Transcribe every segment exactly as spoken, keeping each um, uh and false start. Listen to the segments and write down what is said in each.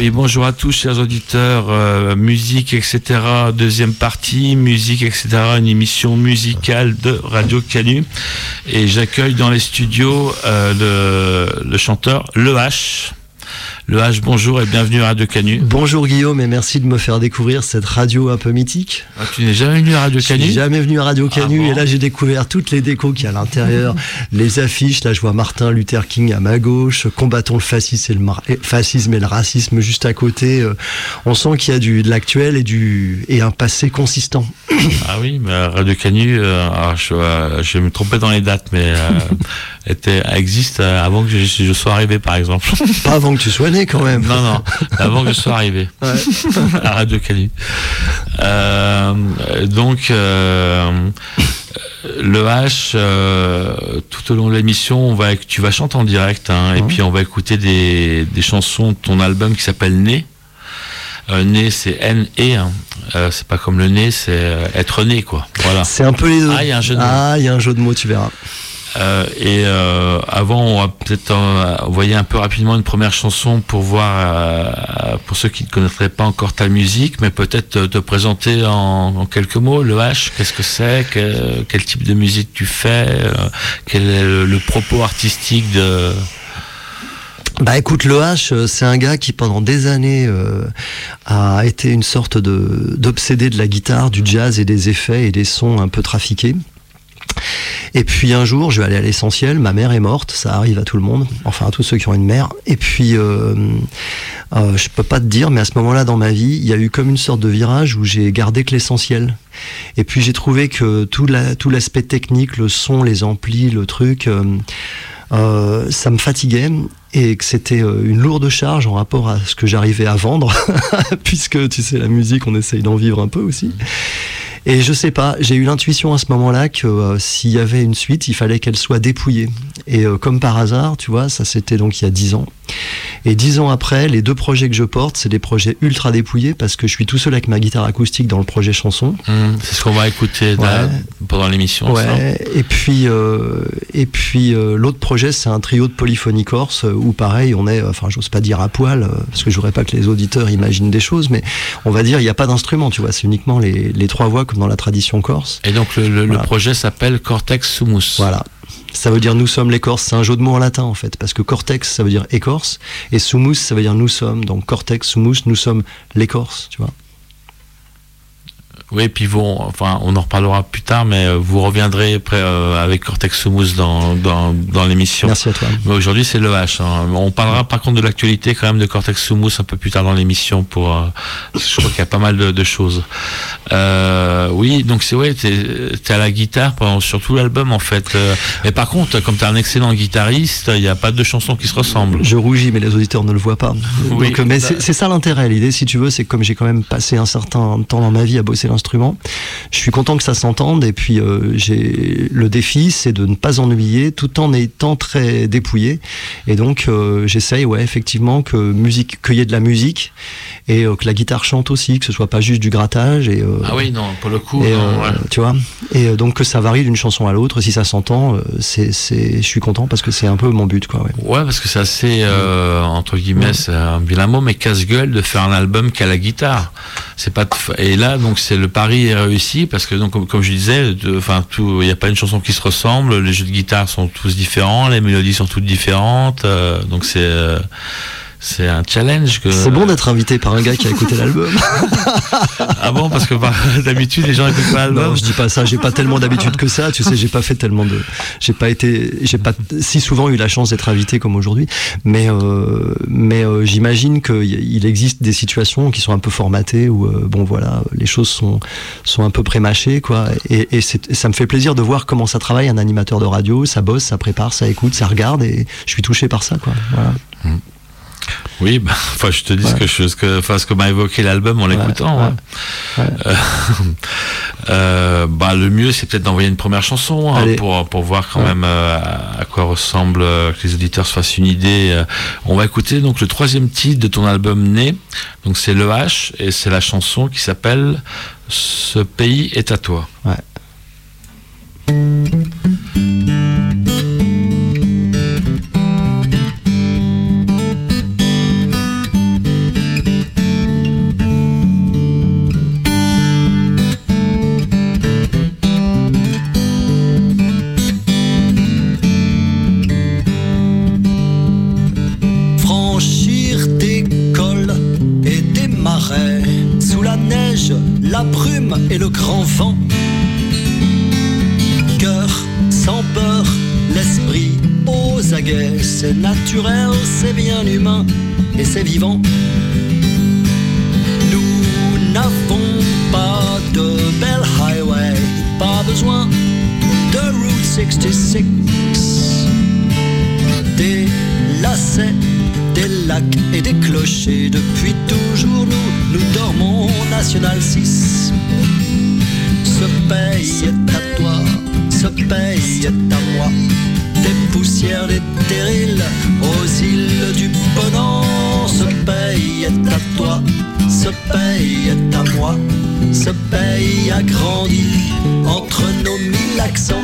Oui, bonjour à tous, chers auditeurs. Euh, musique, et cetera. Deuxième partie, musique, et cetera. Une émission musicale de Radio Canu. Et j'accueille dans les studios euh, le, le chanteur Le H. Le H, bonjour et bienvenue à Radio Canu. Bonjour Guillaume et merci de me faire découvrir cette radio un peu mythique. Ah, tu n'es jamais venu à Radio Canu ? Je suis jamais venu à Radio Canu ah bon. Et là j'ai découvert toutes les décos qu'il y a à l'intérieur, les affiches. Là je vois Martin Luther King à ma gauche, combattons le fascisme et le, mar... fascisme et le racisme juste à côté. On sent qu'il y a du, de l'actuel et, du... et un passé consistant. Ah oui, mais Radio Canu, euh, alors je, euh, je vais me tromper dans les dates, mais euh, était, existe avant que je, je sois arrivé par exemple. Pas avant que tu sois né quand même. Non, non, avant que je sois arrivé ouais. à Radio Canu. Euh, donc, euh, le H, euh, tout au long de l'émission, on va, tu vas chanter en direct, hein, mmh. et puis on va écouter des, des chansons de ton album qui s'appelle Né. Euh, né, c'est N-E, hein. euh, c'est pas comme le nez, c'est euh, être né, quoi. Voilà. C'est un peu les deux. Ah, il y a un jeu de mots. Ah, il y a un jeu de mots, tu verras. Euh, et euh, avant, on va peut-être euh, envoyer un peu rapidement une première chanson pour voir, euh, pour ceux qui ne connaîtraient pas encore ta musique, mais peut-être te présenter en, en quelques mots. Le H, qu'est-ce que c'est, que, quel type de musique tu fais, euh, quel est le, le propos artistique de... Bah écoute, le H, c'est un gars qui pendant des années euh, a été une sorte de d'obsédé de la guitare, du jazz et des effets et des sons un peu trafiqués. Et puis un jour, je vais aller à l'essentiel, ma mère est morte, ça arrive à tout le monde, enfin à tous ceux qui ont une mère. Et puis, euh, euh, je peux pas te dire, mais à ce moment-là dans ma vie, il y a eu comme une sorte de virage où j'ai gardé que l'essentiel. Et puis j'ai trouvé que tout, la, tout l'aspect technique, le son, les amplis, le truc... Euh, Euh, ça me fatiguait et que c'était une lourde charge en rapport à ce que j'arrivais à vendre puisque tu sais la musique on essaye d'en vivre un peu aussi. Et je sais pas, j'ai eu l'intuition à ce moment-là que euh, s'il y avait une suite, il fallait qu'elle soit dépouillée. Et euh, comme par hasard, tu vois, ça c'était donc il y a dix ans. Et dix ans après, les deux projets que je porte, c'est des projets ultra dépouillés parce que je suis tout seul avec ma guitare acoustique dans le projet chanson. Mmh, c'est ce qu'on va écouter ouais. là, pendant l'émission. Ouais. Ça. Et puis, euh, et puis euh, l'autre projet, c'est un trio de polyphonie corse où pareil, on est, enfin, j'ose pas dire à poil parce que je voudrais pas que les auditeurs imaginent des choses, mais on va dire il y a pas d'instrument, tu vois, c'est uniquement les, les trois voix comme dans la tradition corse. Et donc le, le, voilà. le projet s'appelle Cortex Sumus. Voilà. Ça veut dire nous sommes l'écorce, c'est un jeu de mots en latin en fait, parce que cortex ça veut dire écorce, et sumus ça veut dire nous sommes, donc cortex, sumus, nous sommes l'écorce, tu vois. Oui, puis vous, enfin, on en reparlera plus tard, mais vous reviendrez après, euh, avec Cortex Sumus dans, dans, dans l'émission. Merci à toi. Mais aujourd'hui, c'est le H. Hein. On parlera par contre de l'actualité quand même de Cortex Sumus un peu plus tard dans l'émission pour, euh, je crois qu'il y a pas mal de, de choses. Euh, oui, donc c'est ouais, t'es, t'es à la guitare pendant sur tout l'album en fait. Euh, mais par contre, comme t'es un excellent guitariste, il n'y a pas deux chansons qui se ressemblent. Je rougis, mais les auditeurs ne le voient pas. Oui, donc, mais c'est, c'est ça l'intérêt. L'idée, si tu veux, c'est que comme j'ai quand même passé un certain temps dans ma vie à bosser l'instrument, je suis content que ça s'entende et puis euh, j'ai le défi c'est de ne pas ennuyer tout en étant très dépouillé et donc euh, j'essaye ouais effectivement que musique qu'il y ait de la musique et euh, que la guitare chante aussi, que ce soit pas juste du grattage et euh, ah oui non pour le coup et, non, euh, ouais. tu vois et euh, donc que ça varie d'une chanson à l'autre si ça s'entend euh, c'est c'est je suis content parce que c'est un peu mon but quoi ouais, ouais parce que c'est assez euh, entre guillemets ouais. c'est un vilain mot mais casse-gueule de faire un album qu'à la guitare c'est pas t- et là donc c'est le pari est réussi parce que donc comme, comme je disais enfin tout il n'y a pas une chanson qui se ressemble, les jeux de guitare sont tous différents, les mélodies sont toutes différentes euh, donc c'est euh, c'est un challenge que... C'est bon d'être invité par un gars qui a écouté l'album. Ah bon, parce que bah, d'habitude les gens écoutent pas l'album. Non, je dis pas ça, j'ai pas tellement d'habitude que ça, tu sais, j'ai pas fait tellement de... J'ai pas été... J'ai pas si souvent eu la chance d'être invité comme aujourd'hui, mais, euh, mais euh, j'imagine qu'il existe des situations qui sont un peu formatées où, euh, bon voilà, les choses sont, sont un peu pré-mâchées, quoi, et, et, c'est, et ça me fait plaisir de voir comment ça travaille un animateur de radio, ça bosse, ça prépare, ça écoute, ça regarde, et je suis touché par ça, quoi, voilà. Mmh. Oui, bah, enfin, je te dis ouais. ce que je, ce que, enfin, ce que m'a évoqué l'album en l'écoutant. Ouais. Ouais. Ouais. Euh, euh, bah, le mieux, c'est peut-être d'envoyer une première chanson hein, pour pour voir quand ouais. même euh, à quoi ressemble, euh, que les auditeurs se fassent une idée. Euh, on va écouter donc le troisième titre de ton album Né. Donc c'est le H et c'est la chanson qui s'appelle Ce pays est à toi. Ouais. la brume et le grand vent. Cœur sans peur, l'esprit aux aguets, c'est naturel, c'est bien humain et c'est vivant. Nous n'avons pas de belle highway, pas besoin de Route soixante-six. Des lacets, des lacs et des clochers, depuis toujours nous, nous dormons National six. Ce pays est à toi, ce pays est à moi. Des poussières, des terrils aux îles du Ponant. Ce pays est à toi, ce pays est à moi. Ce pays a grandi entre nos mille accents.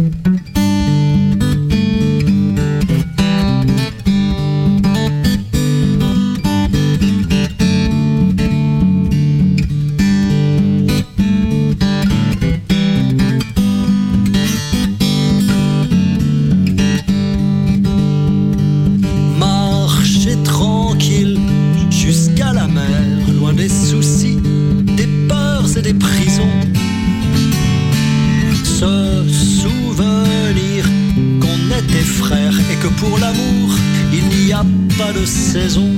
Pour l'amour, il n'y a pas de saison.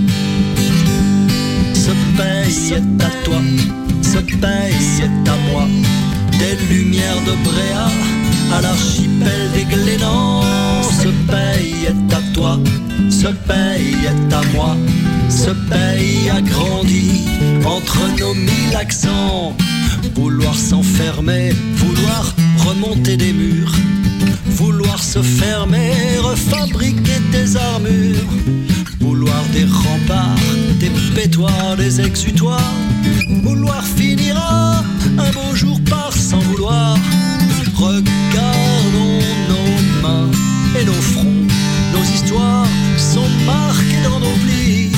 Ce pays est à toi, ce pays est à moi. Des lumières de Bréa à l'archipel des Glénans. Ce pays est à toi, ce pays est à moi. Ce pays a grandi entre nos mille accents. Vouloir s'enfermer, vouloir remonter des murs, vouloir se fermer, refabriquer des armures, vouloir des remparts, des pétoires, des exutoires, vouloir finir un beau jour par s'en vouloir. Regardons nos mains et nos fronts, nos histoires sont marquées dans nos plis.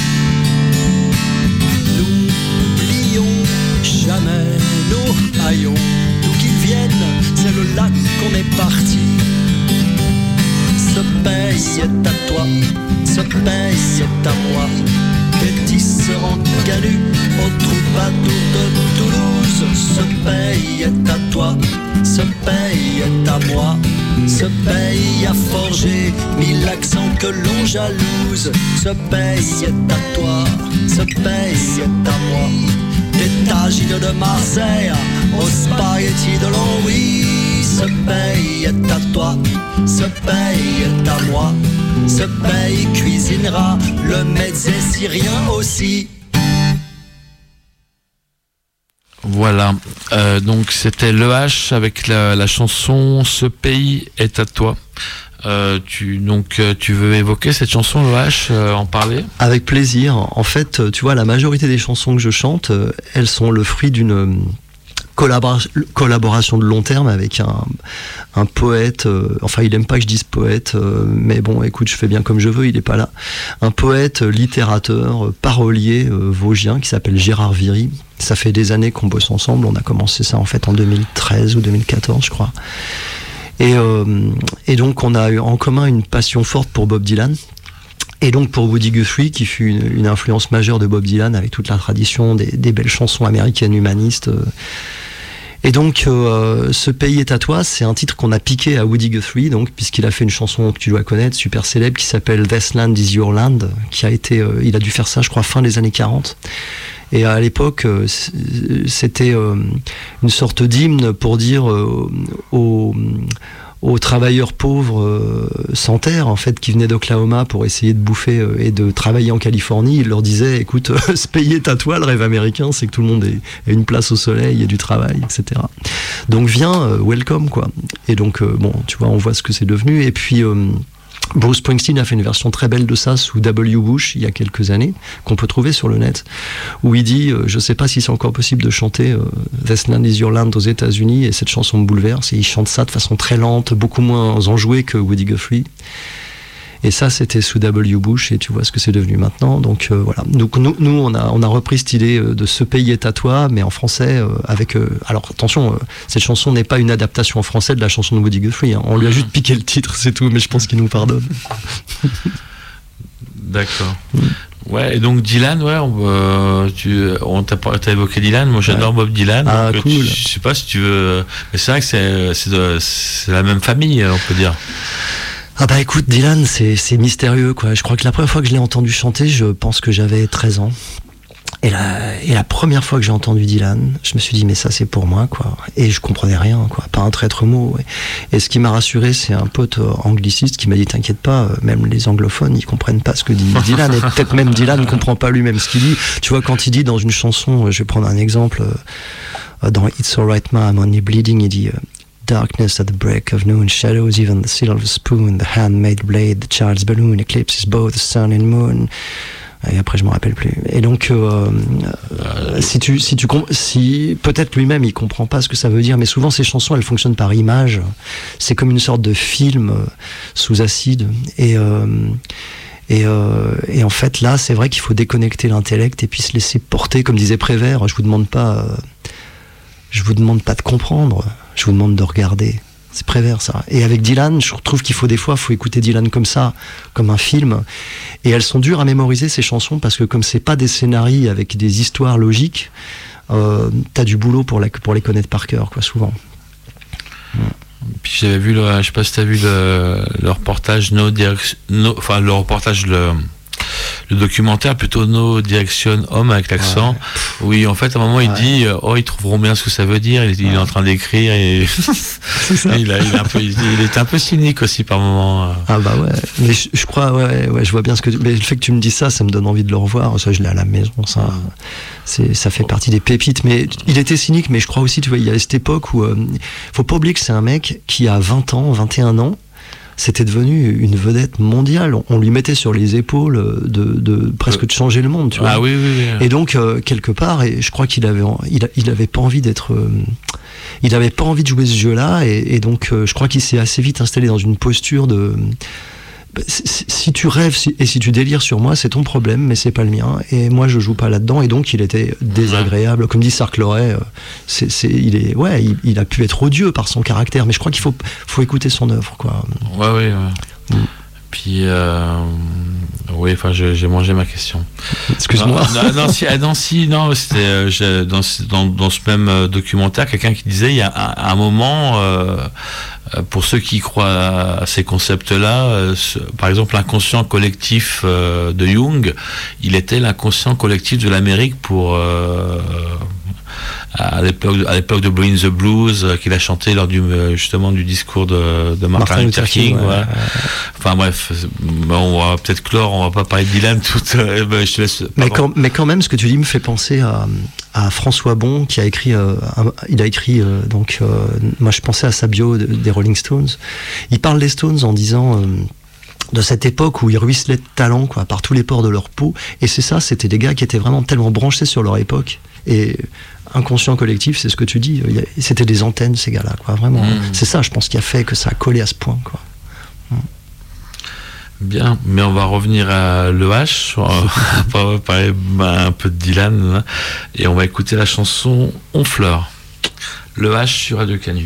N'oublions jamais nos haillons, d'où qu'ils viennent, c'est le lac qu'on est parti. Ce pays est à toi, ce pays est à moi. Des tisserands canuts aux troubadours de Toulouse. Ce pays est à toi, ce pays est à moi. Ce pays a forgé mille accents que l'on jalouse. Ce pays est à toi, ce pays est à moi. Des tagines de Marseille aux spaghettis de Longwy. Ce pays est à toi, ce pays est à moi. Ce pays cuisinera le mezzé syrien aussi. Voilà, euh, donc c'était Le H avec la, la chanson Ce pays est à toi. Euh, tu, donc, euh, tu veux évoquer cette chanson, Le H, euh, en parler ? Avec plaisir. En fait, tu vois, la majorité des chansons que je chante, euh, elles sont le fruit d'une collabora- collaboration de long terme avec un, un poète. Euh, enfin, il aime pas que je dise poète, euh, mais bon, écoute, je fais bien comme je veux, il est pas là. Un poète, littérateur, euh, parolier euh, vosgien qui s'appelle Gérard Viry. Ça fait des années qu'on bosse ensemble. On a commencé ça en fait en deux mille treize ou deux mille quatorze, je crois. Et, euh, et donc on a eu en commun une passion forte pour Bob Dylan et donc pour Woody Guthrie qui fut une, une influence majeure de Bob Dylan avec toute la tradition des, des belles chansons américaines humanistes. Et donc euh, Ce pays est à toi, c'est un titre qu'on a piqué à Woody Guthrie, donc puisqu'il a fait une chanson que tu dois connaître, super célèbre, qui s'appelle This Land is Your Land, qui a été, euh, il a dû faire ça je crois fin des années quarante. Et à l'époque, c'était une sorte d'hymne pour dire aux, aux travailleurs pauvres sans terre, en fait, qui venaient d'Oklahoma pour essayer de bouffer et de travailler en Californie. Il leur disait, écoute, ce pays est à toi, le rêve américain, c'est que tout le monde ait une place au soleil et du travail, et cetera. Donc viens, welcome, quoi. Et donc, bon, tu vois, on voit ce que c'est devenu. Et puis... Bruce Springsteen a fait une version très belle de ça sous W. Bush il y a quelques années, qu'on peut trouver sur le net, où il dit, euh, je sais pas si c'est encore possible de chanter euh, This Land is Your Land aux États-Unis, et cette chanson me bouleverse, et il chante ça de façon très lente, beaucoup moins enjouée que Woody Guthrie. Et ça, c'était sous W. Bush, et tu vois ce que c'est devenu maintenant. Donc euh, voilà. Donc nous, nous, on a, on a repris cette idée de Ce pays est à toi, mais en français, euh, avec. Euh, alors attention, euh, cette chanson n'est pas une adaptation en français de la chanson de Woody Guthrie. Hein. On lui a juste piqué le titre, c'est tout. Mais je pense qu'il nous pardonne. D'accord. Ouais, et donc Dylan, ouais, on, euh, tu, on t'a, t'as évoqué Dylan, moi j'adore ouais. Bob Dylan. Ah, donc, cool. Tu, je sais pas si tu veux, mais c'est vrai que c'est, c'est, de, c'est la même famille, on peut dire. Ah bah écoute, Dylan, c'est, c'est mystérieux, quoi. Je crois que la première fois que je l'ai entendu chanter, je pense que j'avais treize ans. Et la, et la première fois que j'ai entendu Dylan, je me suis dit mais ça c'est pour moi, quoi. Et je comprenais rien, quoi, pas un traître mot. Et, et ce qui m'a rassuré, c'est un pote angliciste qui m'a dit t'inquiète pas, même les anglophones ils comprennent pas ce que dit Dylan, et peut-être même Dylan ne comprend pas lui-même ce qu'il dit. Tu vois, quand il dit dans une chanson, je vais prendre un exemple, dans It's Alright Ma, I'm Only Bleeding, il dit Darkness at the break of noon, shadows, even the silver spoon, the handmade blade, the child's balloon, eclipses both the sun and moon. Et après je m'en rappelle plus. Et donc euh, euh, si tu si tu si peut-être lui-même il comprend pas ce que ça veut dire, mais souvent ces chansons elles fonctionnent par image. C'est comme une sorte de film euh, sous acide. Et euh, et, euh, et en fait là c'est vrai qu'il faut déconnecter l'intellect et puis se laisser porter, comme disait Prévert. Je vous demande pas, euh, je vous demande pas de comprendre. Je vous demande de regarder. C'est Prévert, ça. Et avec Dylan, je trouve qu'il faut des fois, faut écouter Dylan comme ça, comme un film. Et elles sont dures à mémoriser, ces chansons, parce que comme c'est pas des scénarios avec des histoires logiques, euh, t'as du boulot pour, la, pour les connaître par cœur, quoi, souvent. Ouais. Puis j'avais vu, le, je sais pas si t'as vu le, le reportage, no direct, no, enfin le reportage, le... le documentaire plutôt No Direction Home avec l'accent, ouais. Oui, en fait à un moment ouais. il dit oh ils trouveront bien ce que ça veut dire, il, ouais. il est en train d'écrire et c'est ça. il, a, il, a un peu, il, il est un peu cynique aussi par moment. Ah bah ouais, mais je, je crois ouais, ouais je vois bien ce que tu... mais le fait que tu me dis ça, ça me donne envie de le revoir. Ça je l'ai à la maison, ça c'est ça fait partie des pépites. Mais il était cynique, mais je crois aussi, tu vois, il y a cette époque où euh, faut pas oublier que c'est un mec qui a vingt ans, vingt et un ans. C'était devenu une vedette mondiale. On lui mettait sur les épaules de, de presque de changer le monde, tu vois. Ah oui, oui, oui. Et donc euh, quelque part, et je crois qu'il avait, il, il avait pas envie d'être, euh, il avait pas envie de jouer ce jeu-là, et, et donc euh, je crois qu'il s'est assez vite installé dans une posture de. Si, si tu rêves si, et si tu délires sur moi, c'est ton problème, mais c'est pas le mien. Et moi, je joue pas là-dedans. Et donc, il était désagréable. Comme dit Sark-Loret, c'est, c'est, il est, ouais, il, il a pu être odieux par son caractère. Mais je crois qu'il faut, faut écouter son œuvre, quoi. Ouais, ouais, ouais. Mm. Puis, euh, oui, enfin, je, j'ai mangé ma question. Excuse-moi. Non, non, non, si, ah, non, si, non, c'était euh, je, dans, dans, dans ce même euh, documentaire, quelqu'un qui disait, il y a un, un moment, euh, pour ceux qui croient à ces concepts-là, euh, ce, par exemple, l'inconscient collectif euh, de Jung, il était l'inconscient collectif de l'Amérique pour euh, à l'époque, à l'époque de Blowing the Blues euh, qu'il a chanté lors du justement du discours de, de Martin, Martin Luther King. Ouais. Ouais. Enfin bref, bon, on va peut-être clore, on va pas parler de Dylan tout. Euh, ben, je te laisse. Mais quand, mais quand même, ce que tu dis me fait penser à, à François Bon qui a écrit, euh, un, il a écrit euh, donc, euh, moi je pensais à sa bio de, des Rolling Stones. Il parle des Stones en disant. Euh, de cette époque où ils ruisselaient de talent, quoi, par tous les pores de leur peau, et c'est ça, c'était des gars qui étaient vraiment tellement branchés sur leur époque, et inconscient collectif, c'est ce que tu dis, c'était des antennes ces gars-là, quoi, vraiment. Mmh. C'est ça, je pense, qui a fait que ça a collé à ce point, quoi. Mmh. Bien, mais on va revenir à l'E H, on va parler un peu de Dylan, hein, et on va écouter la chanson Honfleur, l'E H sur Radio Canu.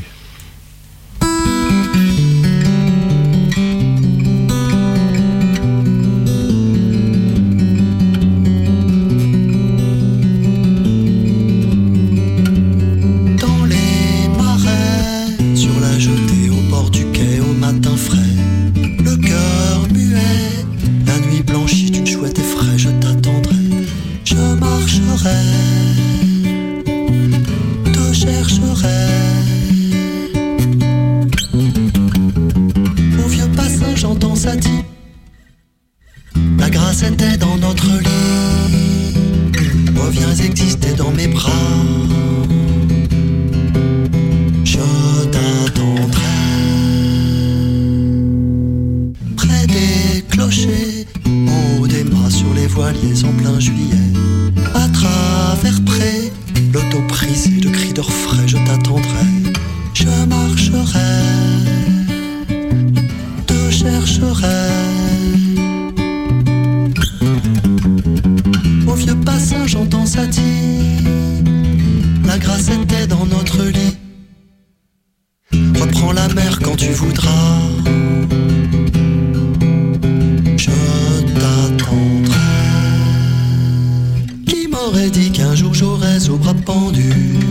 Je t'attendrai. m'aurait dit qu'un jour j'aurais au bras pendu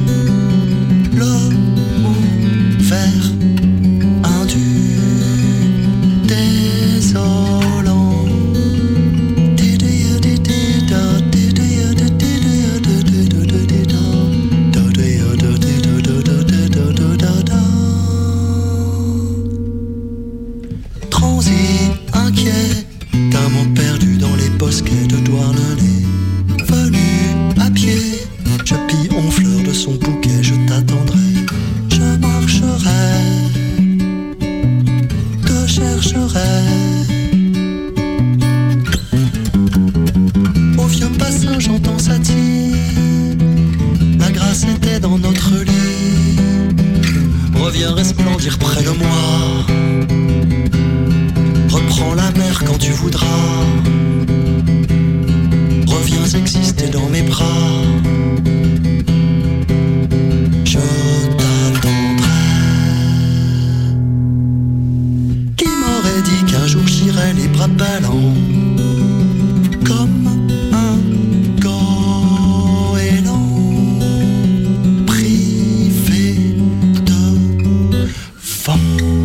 le fer indu, désolant. Transi, inquiet, d'un monde perdu dans les bosquets de Douarnenez. Venu à pied, je pille en fleurs de son bouquet, je t'attendrai. Je marcherai, te chercherai. Au vieux bassin, j'entends sa tire. La grâce était dans notre lit. Reviens resplendir près de moi. Reprends la mer quand tu voudras. Reviens exister dans mes bras. Je t'attendrai. Qui m'aurait dit qu'un jour j'irais les bras ballants comme un goéland privé de vent.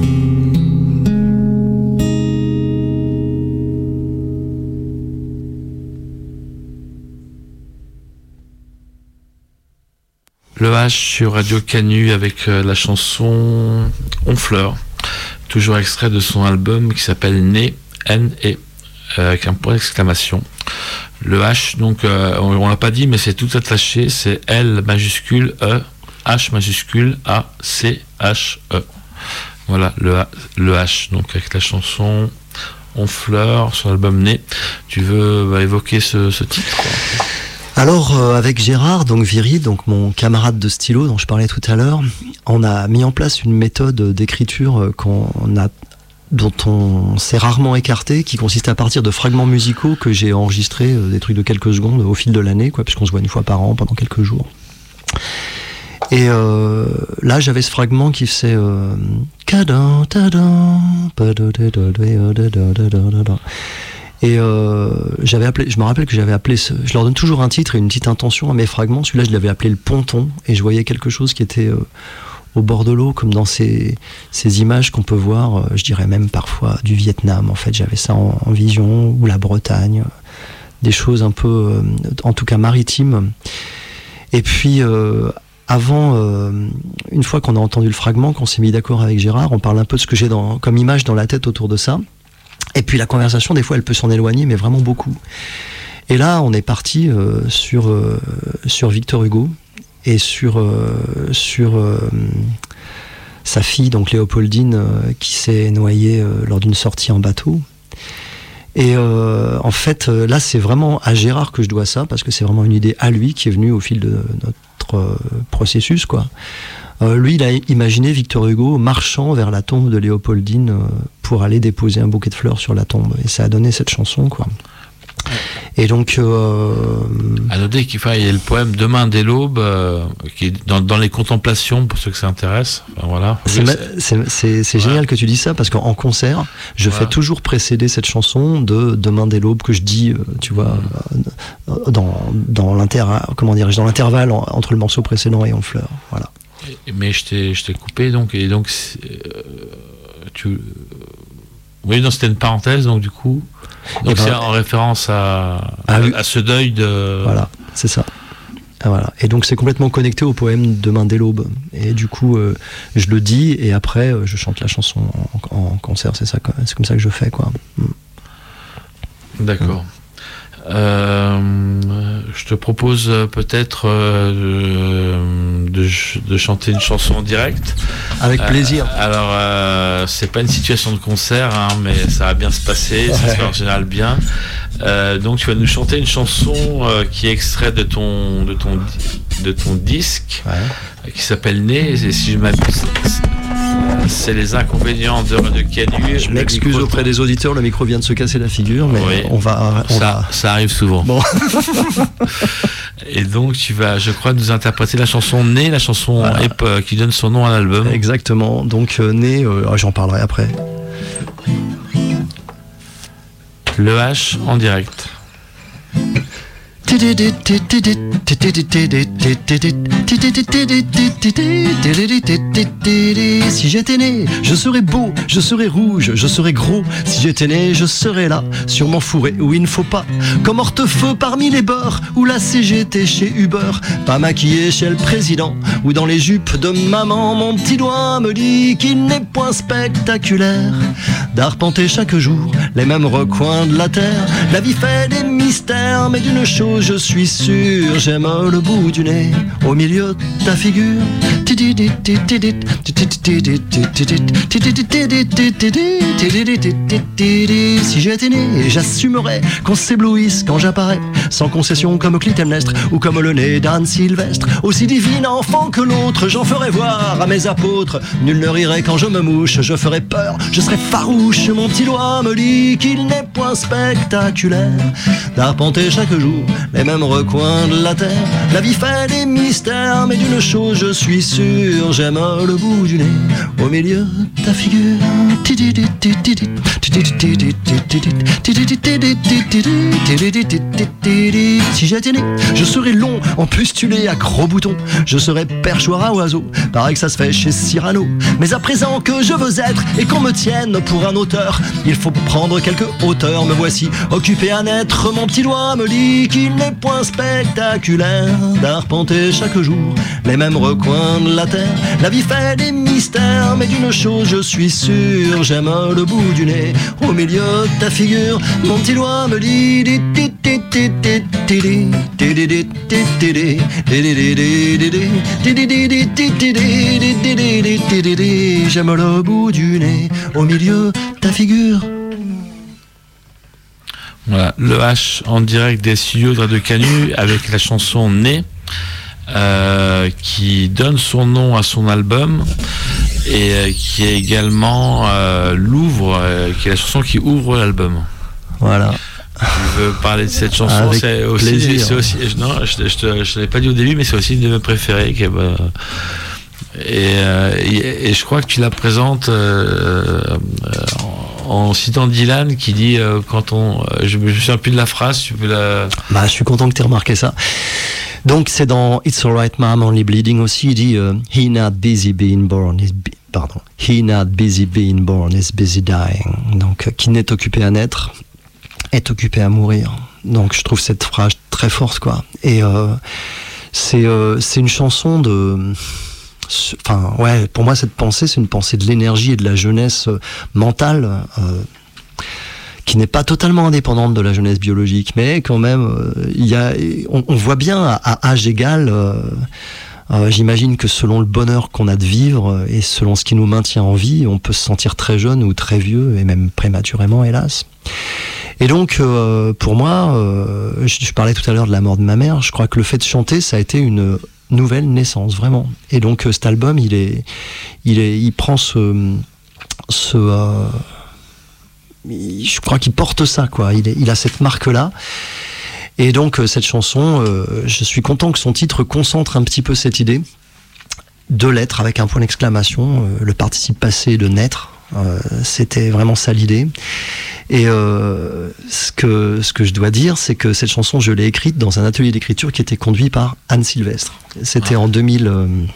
Le H sur Radio Canu avec euh, la chanson Honfleur, toujours extrait de son album qui s'appelle Né, N E, euh, avec un point d'exclamation. Le H, donc, euh, on, on l'a pas dit, mais c'est tout attaché, c'est L majuscule E, H majuscule A, C, H, E. Voilà, le, le H, donc avec la chanson Honfleur sur l'album Né. Tu veux bah, évoquer ce, ce titre, quoi. Alors euh, avec Gérard, donc Viry, donc mon camarade de stylo dont je parlais tout à l'heure, on a mis en place une méthode d'écriture euh, qu'on a, dont on s'est rarement écarté, qui consiste à partir de fragments musicaux que j'ai enregistrés, euh, des trucs de quelques secondes au fil de l'année, quoi, puisqu'on se voit une fois par an pendant quelques jours. Et euh, là j'avais ce fragment qui faisait euh, et euh, j'avais appelé, je me rappelle que j'avais appelé ce, je leur donne toujours un titre et une petite intention à mes fragments. Celui-là, je l'avais appelé le ponton, et je voyais quelque chose qui était euh, au bord de l'eau, comme dans ces, ces images qu'on peut voir, euh, je dirais même parfois du Vietnam. En fait, j'avais ça en, en vision, ou la Bretagne, euh, des choses un peu, euh, en tout cas maritimes. Et puis, euh, avant, euh, une fois qu'on a entendu le fragment, qu'on s'est mis d'accord avec Gérard, on parle un peu de ce que j'ai dans, comme image dans la tête autour de ça. Et puis la conversation, des fois, elle peut s'en éloigner, mais vraiment beaucoup. Et là, on est parti euh, sur, euh, sur Victor Hugo et sur, euh, sur euh, sa fille, donc Léopoldine, euh, qui s'est noyée euh, lors d'une sortie en bateau. Et euh, en fait, euh, là, c'est vraiment à Gérard que je dois ça, parce que c'est vraiment une idée à lui qui est venue au fil de notre euh, processus, quoi. Euh, lui, il a imaginé Victor Hugo marchant vers la tombe de Léopoldine euh, pour aller déposer un bouquet de fleurs sur la tombe. Et ça a donné cette chanson, quoi. Et donc... Euh... À noter qu'il y a le poème Demain dès l'aube, euh, qui est dans, dans les contemplations, pour ceux que ça intéresse. Enfin, voilà. C'est, ma... c'est, c'est, c'est génial que tu dis ça, parce qu'en concert, je voilà. fais toujours précéder cette chanson de Demain dès l'aube, que je dis, euh, tu vois, mmh. euh, dans, dans, l'inter... Comment dire, dans l'intervalle en, entre le morceau précédent et Honfleur. Voilà. Mais je t'ai, je t'ai coupé, donc, et donc, euh, tu... Euh, oui, non, c'était une parenthèse, donc du coup, donc ben, c'est en référence à, à, à, à ce deuil de... Voilà, c'est ça. Ah, voilà. Et donc c'est complètement connecté au poème Demain dès l'aube. Et du coup, euh, je le dis, et après, euh, je chante la chanson en, en concert, c'est, ça, c'est comme ça que je fais, quoi. Mm. D'accord. Mm. Euh, je te propose peut-être euh, de, de chanter une chanson en direct. Avec plaisir. Euh, alors, euh, c'est pas une situation de concert, hein, mais ça va bien se passer, ouais. Ça se fait en général bien. Euh, donc, tu vas nous chanter une chanson euh, qui est extraite de ton, de ton, de ton disque, ouais. Qui s'appelle Né. Et si je m'abuse, c'est les inconvénients de Radio Canu. Je m'excuse auprès des auditeurs, le micro vient de se casser la figure, mais oui. on va... On ça, va... ça arrive souvent. Bon. Et donc tu vas, je crois, nous interpréter la chanson Né, la chanson voilà. ép- qui donne son nom à l'album. Exactement, donc euh, Né, euh, j'en parlerai après. Le H en direct. Si j'étais né, je serais beau, je serais rouge, je serais gros. Si j'étais né, je serais là, sûrement fourré où il ne faut pas. Comme hortefeux parmi les beurs, ou la C G T chez Uber. Pas maquillé chez le président, ou dans les jupes de maman. Mon petit doigt me dit qu'il n'est point spectaculaire d'arpenter chaque jour les mêmes recoins de la terre. La vie fait des mystères, mais d'une chose je suis sûr, j'aime le bout du nez au milieu de ta figure. Si j'étais né, j'assumerais qu'on s'éblouisse quand j'apparais, sans concession comme Clytemnestre ou comme le nez d'Anne Sylvestre. Aussi divine enfant que l'autre, j'en ferais voir à mes apôtres. Nul ne rirait quand je me mouche, je ferais peur, je serais farouche. Mon petit doigt me dit qu'il n'est point spectaculaire d'arpenter chaque jour les mêmes recoins de la terre. La vie fait des mystères, mais d'une chose je suis sûr, j'aime le bout du nez au milieu de ta figure. Si j'étais né, je serais long, empustulé à gros boutons. Je serais perchoir à oiseau, pareil que ça se fait chez Cyrano. Mais à présent que je veux être et qu'on me tienne pour un auteur, il faut prendre quelques hauteurs. Me voici occupé à naître, mon petit doigt me dit qu'il n'est point spectaculaire d'arpenter chaque jour les mêmes recoins de la terre. La vie fait des mystères, mais d'une chose je suis sûr, j'aime le bout du nez au milieu de ta figure. Mon petit doigt me dit j'aime le bout du nez au milieu de ta figure. Voilà, le H en direct des studios de Radio Canu avec la chanson Né, euh, qui donne son nom à son album et euh, qui est également euh, l'ouvre, euh, qui est la chanson qui ouvre l'album. Voilà. Je veux parler de cette chanson. Avec c'est aussi, plaisir. c'est aussi, non, je, je, te, je te l'avais pas dit au début, mais c'est aussi une de mes préférées. Qui est, bah, et, euh, et, et je crois que tu la présentes euh, en, en citant Dylan qui dit euh, quand on, je me souviens plus de la phrase, tu peux la. Bah, je suis content que tu aies remarqué ça. Donc c'est dans It's Alright Mom Only Bleeding aussi, il dit euh, He not busy being born, he's be- pardon, He not busy being born, he's busy dying. Donc euh, qui n'est occupé à naître est occupé à mourir. Donc je trouve cette phrase très forte, quoi. Et euh, c'est euh, c'est une chanson de, enfin ouais, pour moi cette pensée, c'est une pensée de l'énergie et de la jeunesse euh, mentale. Euh, qui n'est pas totalement indépendante de la jeunesse biologique, mais quand même, euh, il y a, on, on voit bien à, à âge égal, euh, euh, j'imagine que selon le bonheur qu'on a de vivre et selon ce qui nous maintient en vie, on peut se sentir très jeune ou très vieux, et même prématurément, hélas. Et donc, euh, pour moi, euh, je, je parlais tout à l'heure de la mort de ma mère, je crois que le fait de chanter, ça a été une nouvelle naissance, vraiment. Et donc, cet album, il est, il est, il prend ce, ce, euh, je crois qu'il porte ça, quoi. Il, est, il a cette marque-là. Et donc, euh, cette chanson, euh, je suis content que son titre concentre un petit peu cette idée de l'être avec un point d'exclamation, euh, le participe passé de naître. Euh, c'était vraiment ça l'idée. Et euh, ce que, ce que je dois dire, c'est que cette chanson, je l'ai écrite dans un atelier d'écriture qui était conduit par Anne Sylvestre. C'était ah. en deux mille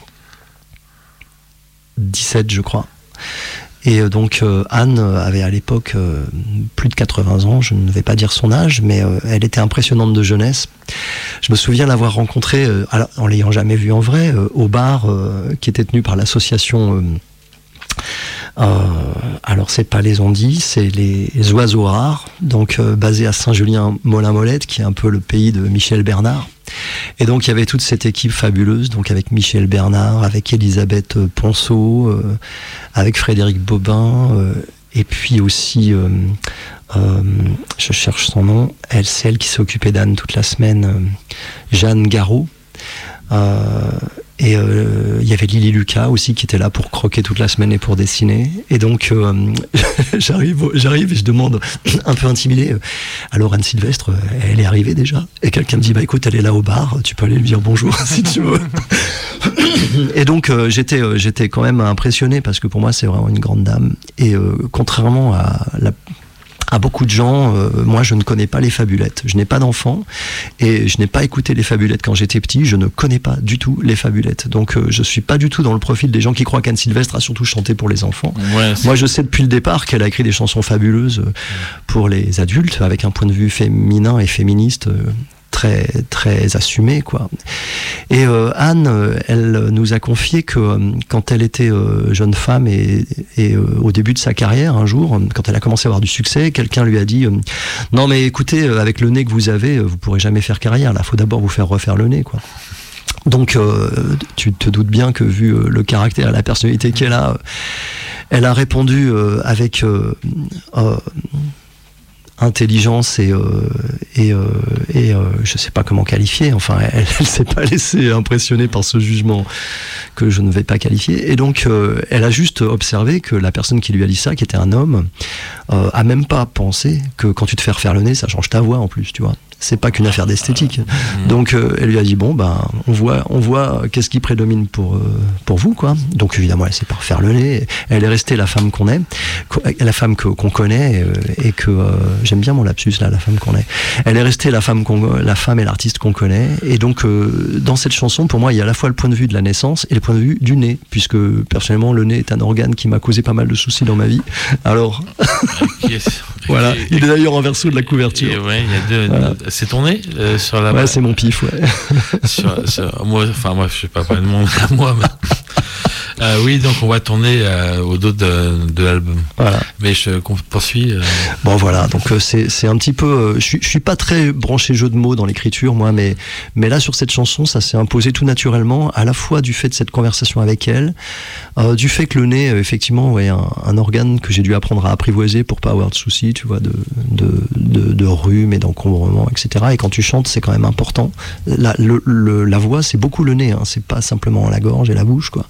dix-sept, je crois. Et donc euh, Anne avait à l'époque euh, plus de quatre-vingts ans, je ne vais pas dire son âge, mais euh, elle était impressionnante de jeunesse. Je me souviens l'avoir rencontrée, euh, alors, en l'ayant jamais vue en vrai, euh, au bar euh, qui était tenu par l'association... Euh, euh, alors c'est pas les ondits, c'est les, les oiseaux rares, donc euh, basé à Saint-Julien-Molin-Molette, qui est un peu le pays de Michel Bernard. Et donc il y avait toute cette équipe fabuleuse, donc avec Michel Bernard, avec Elisabeth Ponceau, euh, avec Frédéric Bobin, euh, et puis aussi, euh, euh, je cherche son nom, elle, c'est elle qui s'est occupée d'Anne toute la semaine, euh, Jeanne Garot. Euh, et euh, il y avait Lily Lucas aussi qui était là pour croquer toute la semaine et pour dessiner. Et donc euh, j'arrive, j'arrive et je demande un peu intimidé, euh, alors Anne Sylvestre, elle est arrivée déjà? Et quelqu'un me dit, bah écoute, elle est là au bar, tu peux aller lui dire bonjour si tu veux. Et donc euh, j'étais, euh, j'étais quand même impressionné parce que pour moi c'est vraiment une grande dame. Et euh, contrairement à la à beaucoup de gens, euh, moi je ne connais pas les Fabulettes, je n'ai pas d'enfants et je n'ai pas écouté les Fabulettes quand j'étais petit, je ne connais pas du tout les Fabulettes, donc euh, je suis pas du tout dans le profil des gens qui croient qu'Anne Sylvestre a surtout chanté pour les enfants. Ouais, moi je sais depuis le départ qu'elle a écrit des chansons fabuleuses euh, pour les adultes, avec un point de vue féminin et féministe euh, très très assumé, quoi. Et euh, Anne, euh, elle nous a confié que euh, quand elle était euh, jeune femme et, et euh, au début de sa carrière, un jour, quand elle a commencé à avoir du succès, quelqu'un lui a dit euh, non mais écoutez, euh, avec le nez que vous avez, euh, vous pourrez jamais faire carrière. Là, faut d'abord vous faire refaire le nez, quoi. Donc euh, tu te doutes bien que vu euh, le caractère et la personnalité qu'elle a, euh, elle a répondu euh, avec euh, euh, intelligence et euh, et, euh, et euh, je sais pas comment qualifier, enfin elle, elle s'est pas laissée impressionner par ce jugement que je ne vais pas qualifier, et donc euh, elle a juste observé que la personne qui lui a dit ça, qui était un homme, euh, a même pas pensé que quand tu te fais refaire le nez, ça change ta voix en plus, tu vois. C'est pas qu'une affaire d'esthétique. Mmh. Donc euh, elle lui a dit bon ben on voit on voit qu'est-ce qui prédomine pour euh, pour vous, quoi. Donc évidemment elle s'est pas refaire le nez. Elle est restée la femme qu'on est, la femme que, qu'on connaît et, et que euh, j'aime bien mon lapsus là, la femme qu'on est. Elle est restée la femme qu'on la femme et l'artiste qu'on connaît. Et donc euh, dans cette chanson, pour moi, il y a à la fois le point de vue de la naissance et le point de vue du nez, puisque personnellement le nez est un organe qui m'a causé pas mal de soucis dans ma vie. Alors yes. Voilà, il est d'ailleurs en verso de la couverture. Et ouais, il y a deux. Voilà. C'est ton nez euh, sur la. Ouais, c'est mon pif, ouais. sur, sur, moi, enfin moi, je sais pas parler de mon à moi, mais. Euh, oui, donc on va tourner euh, au dos de, de l'album. Voilà. Mais je poursuis. Euh... Bon voilà, donc euh, c'est c'est un petit peu. Euh, je suis je suis pas très branché jeu de mots dans l'écriture, moi, mais mais là sur cette chanson, ça s'est imposé tout naturellement, à la fois du fait de cette conversation avec elle, euh, du fait que le nez, euh, effectivement, ouais, un, un organe que j'ai dû apprendre à apprivoiser pour pas avoir de soucis, tu vois, de de de, de rhume et d'encombrement, et cetera. Et quand tu chantes, c'est quand même important. La le, le, la voix, c'est beaucoup le nez, hein, c'est pas simplement la gorge et la bouche, quoi.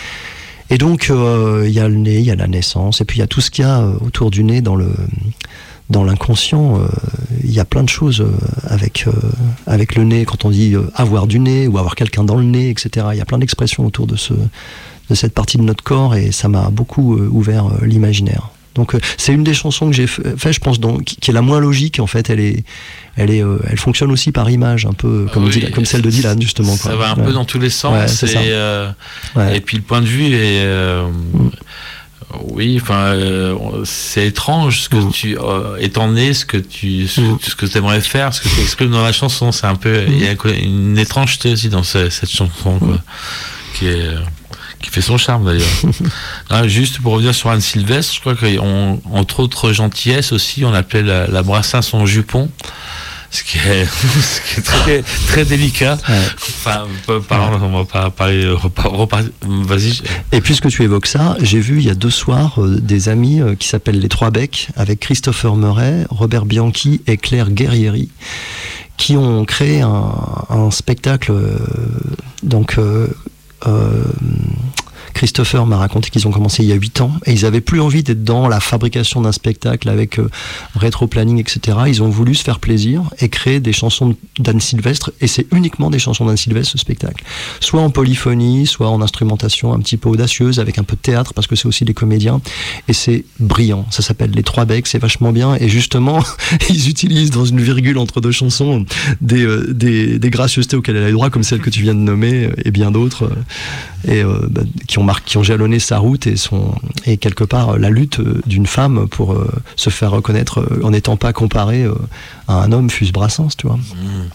Et donc il euh, y a le nez, il y a la naissance, et puis il y a tout ce qu'il y a euh, autour du nez dans le dans l'inconscient. Il euh, y a plein de choses euh, avec euh, avec le nez. Quand on dit euh, avoir du nez ou avoir quelqu'un dans le nez, et cetera. Il y a plein d'expressions autour de ce de cette partie de notre corps, et ça m'a beaucoup euh, ouvert euh, l'imaginaire. Donc euh, c'est une des chansons que j'ai fait, fait je pense, donc, qui, qui est la moins logique en fait. Elle est Elle, est, euh, elle fonctionne aussi par image, un peu comme, oui, Dylan, comme celle de Dylan, justement. Ça quoi. va un ouais. peu dans tous les sens. Ouais, c'est et, ça. Euh, ouais. et puis le point de vue est. Euh, mm. Oui, enfin, euh, c'est étrange ce que mm. tu. Euh, étant né, ce que tu ce, mm. ce que tu aimerais faire, ce que tu exprimes dans la chanson. C'est un peu. Il mm. y a une étrangeté aussi dans ce, cette chanson, quoi, mm. qui est. qui fait son charme d'ailleurs. Hein, juste pour revenir sur Anne Sylvestre, je crois qu'entre autres gentillesses aussi, on appelait la, la Brassin son jupon, ce qui est, ce qui est très, très délicat. Ouais. Enfin, par, on va pas parler, reparler, vas-y. Et puisque tu évoques ça, j'ai vu il y a deux soirs euh, des amis euh, qui s'appellent Les Trois Becs, avec Christopher Murray, Robert Bianchi et Claire Guerrieri, qui ont créé un, un spectacle, euh, donc... Euh, Euh, Christopher m'a raconté qu'ils ont commencé il y a huit ans et ils avaient plus envie d'être dans la fabrication d'un spectacle avec euh, rétro-planning, et cetera. Ils ont voulu se faire plaisir et créer des chansons d'Anne Sylvestre, et c'est uniquement des chansons d'Anne Sylvestre, ce spectacle. Soit en polyphonie, soit en instrumentation un petit peu audacieuse, avec un peu de théâtre, parce que c'est aussi des comédiens, et c'est brillant. Ça s'appelle Les Trois Becs, c'est vachement bien, et justement, ils utilisent dans une virgule entre deux chansons des, euh, des, des gracieusetés auxquelles elle a eu droit, comme celle que tu viens de nommer, et bien d'autres, et euh, bah, qui ont marqué, qui ont jalonné sa route et son et quelque part la lutte d'une femme pour euh, se faire reconnaître euh, en n'étant pas comparée euh, à un homme, fût-ce Brassens, tu vois. Mmh.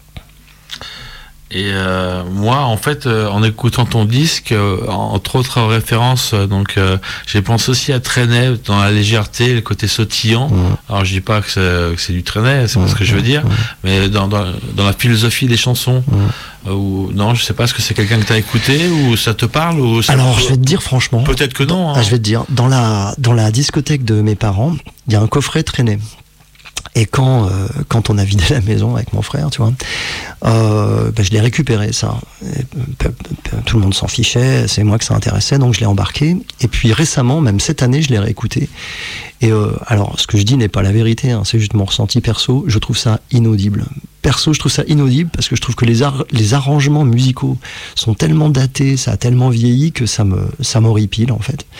Et euh, moi, en fait, euh, en écoutant ton disque, euh, entre autres références, euh, donc euh, j'ai pensé aussi à Trenet dans la légèreté, le côté sautillant. Mmh. Alors je dis pas que c'est, que c'est du Trenet, c'est mmh. pas ce que je veux dire, mmh. mais dans, dans dans la philosophie des chansons. Mmh. Ou non, je sais pas, est-ce que c'est quelqu'un que tu as écouté ou ça te parle ou ça Alors, te... je vais te dire franchement. Peut-être que non. Hein. Ah, je vais te dire, dans la dans la discothèque de mes parents, il y a un coffret Trenet. Et quand euh, quand on a vidé la maison avec mon frère, tu vois, euh, ben je l'ai récupéré ça. Et, pe, pe, tout le monde s'en fichait, c'est moi que ça intéressait, donc je l'ai embarqué. Et puis récemment, même cette année, je l'ai réécouté. Et euh, alors, ce que je dis n'est pas la vérité, hein, c'est juste mon ressenti perso. Je trouve ça inaudible. Perso, je trouve ça inaudible parce que je trouve que les, ar- les arrangements musicaux sont tellement datés, ça a tellement vieilli que ça me ça m'horripile en fait.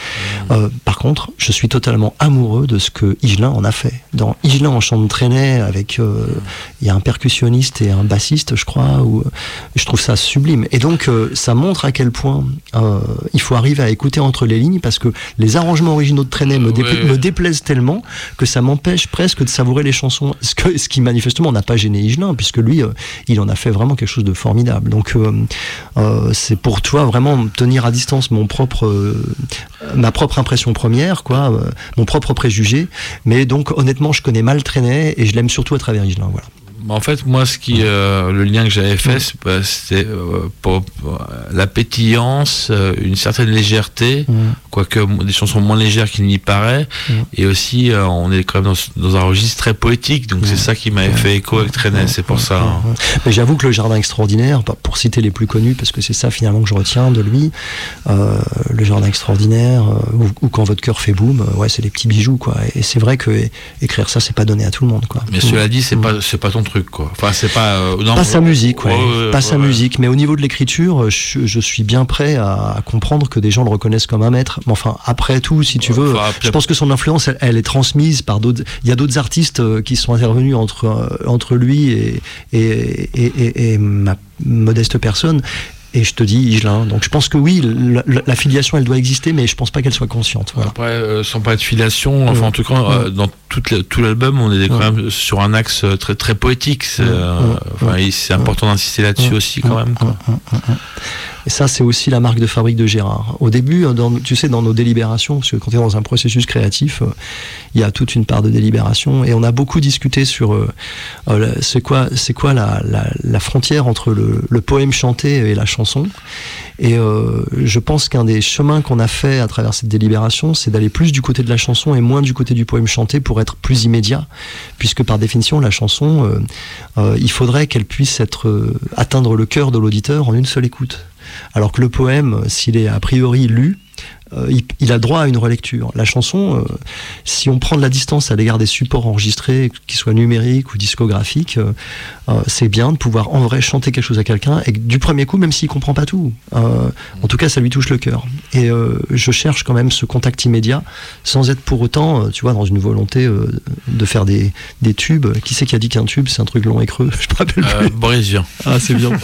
Euh, par contre, je suis totalement amoureux de ce que Higelin en a fait. Dans Higelin en chant de traînée, avec euh, il y a un percussionniste et un bassiste, je crois, où, je trouve ça sublime. Et donc, euh, ça montre à quel point euh, il faut arriver à écouter entre les lignes, parce que les arrangements originaux de traînée me, dépla- ouais. me déplaisent tellement que ça m'empêche presque de savourer les chansons. Ce, que, ce qui manifestement n'a pas gêné Higelin, puisque lui, euh, il en a fait vraiment quelque chose de formidable. Donc, euh, euh, c'est pour toi vraiment tenir à distance mon propre, euh, ma propre impression première, quoi, euh, mon propre préjugé. Mais donc, honnêtement, je connais mal Trenet et je l'aime surtout à travers Higelin. Voilà. En fait, moi, ce qui, euh, le lien que j'avais fait, c'est, bah, c'était euh, pour, pour la pétillance, euh, une certaine légèreté, mmh. quoique des chansons moins légères qu'il n'y paraît, mmh. et aussi, euh, on est quand même dans, dans un registre très poétique, donc mmh. c'est ça qui m'avait mmh. fait écho avec Trenet, mmh. c'est pour mmh. ça. Hein. Mais j'avoue que Le Jardin Extraordinaire, pour citer les plus connus, parce que c'est ça finalement que je retiens de lui, euh, Le Jardin Extraordinaire, euh, ou, ou Quand votre cœur fait boum, euh, ouais, c'est des petits bijoux, quoi. Et c'est vrai que é- écrire ça, c'est pas donné à tout le monde, quoi. Mais mmh. cela dit, c'est mmh. pas, c'est pas ton truc. Quoi. Enfin, c'est pas, euh, non, pas sa musique, ouais. ouais, ouais pas ouais, sa ouais. musique, mais au niveau de l'écriture, je, je suis bien prêt à, à comprendre que des gens le reconnaissent comme un maître. Mais enfin, après tout, si tu veux, enfin, je pense que son influence, elle, elle est transmise par d'autres. Il y a d'autres artistes qui sont intervenus entre entre lui et et, et, et, et ma modeste personne. Et je te dis Higelin. Donc je pense que oui, la, la, la filiation, elle doit exister, mais je pense pas qu'elle soit consciente. Voilà. Après, euh, sans parler de filiation, enfin mmh. en tout cas, euh, dans toute la, tout l'album, on est quand mmh. même sur un axe très très poétique. C'est, mmh. euh, enfin, mmh. c'est important d'insister là-dessus mmh. aussi quand mmh. même. Quoi. Mmh. Mmh. Et ça, c'est aussi la marque de fabrique de Gérard. Au début, dans, tu sais, dans nos délibérations, parce que quand tu es dans un processus créatif, euh, il y a toute une part de délibération, et on a beaucoup discuté sur euh, euh, c'est quoi, c'est quoi la, la, la frontière entre le, le poème chanté et la chanson. Et euh, je pense qu'un des chemins qu'on a fait à travers cette délibération, c'est d'aller plus du côté de la chanson et moins du côté du poème chanté pour être plus immédiat, puisque par définition, la chanson, euh, euh, il faudrait qu'elle puisse être euh, atteindre le cœur de l'auditeur en une seule écoute. Alors que le poème, s'il est a priori lu, euh, il, il a droit à une relecture. La chanson, euh, si on prend de la distance à l'égard des supports enregistrés, qu'ils soient numériques ou discographiques, euh, euh, c'est bien de pouvoir en vrai chanter quelque chose à quelqu'un, et du premier coup, même s'il comprend pas tout, euh, en tout cas, ça lui touche le cœur. Et euh, je cherche quand même ce contact immédiat, sans être pour autant, euh, tu vois, dans une volonté euh, de faire des, des tubes. Qui c'est qui a dit qu'un tube, c'est un truc long et creux? Je me rappelle plus. Euh, Boris Vian. Ah, c'est bien.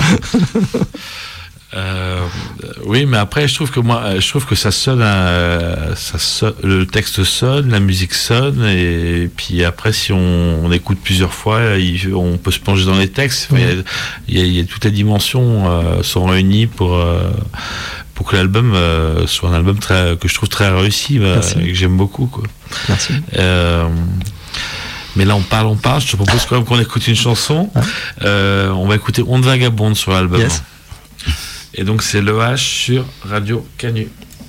Euh, oui, mais après, je trouve que moi, je trouve que ça sonne, euh, ça sonne, le texte sonne, la musique sonne, et puis après, si on, on écoute plusieurs fois, il, on peut se plonger dans les textes. Enfin, mmh. il, y a, il y a toutes les dimensions euh, sont réunies pour euh, pour que l'album euh, soit un album très, que je trouve très réussi, bah, et que j'aime beaucoup, quoi. Merci. Euh, Mais là, on parle, on parle. Je te propose quand même qu'on écoute une chanson. Ah. Euh, on va écouter Onde Vagabonde sur l'album. Yes. Et donc c'est le H sur Radio Canu.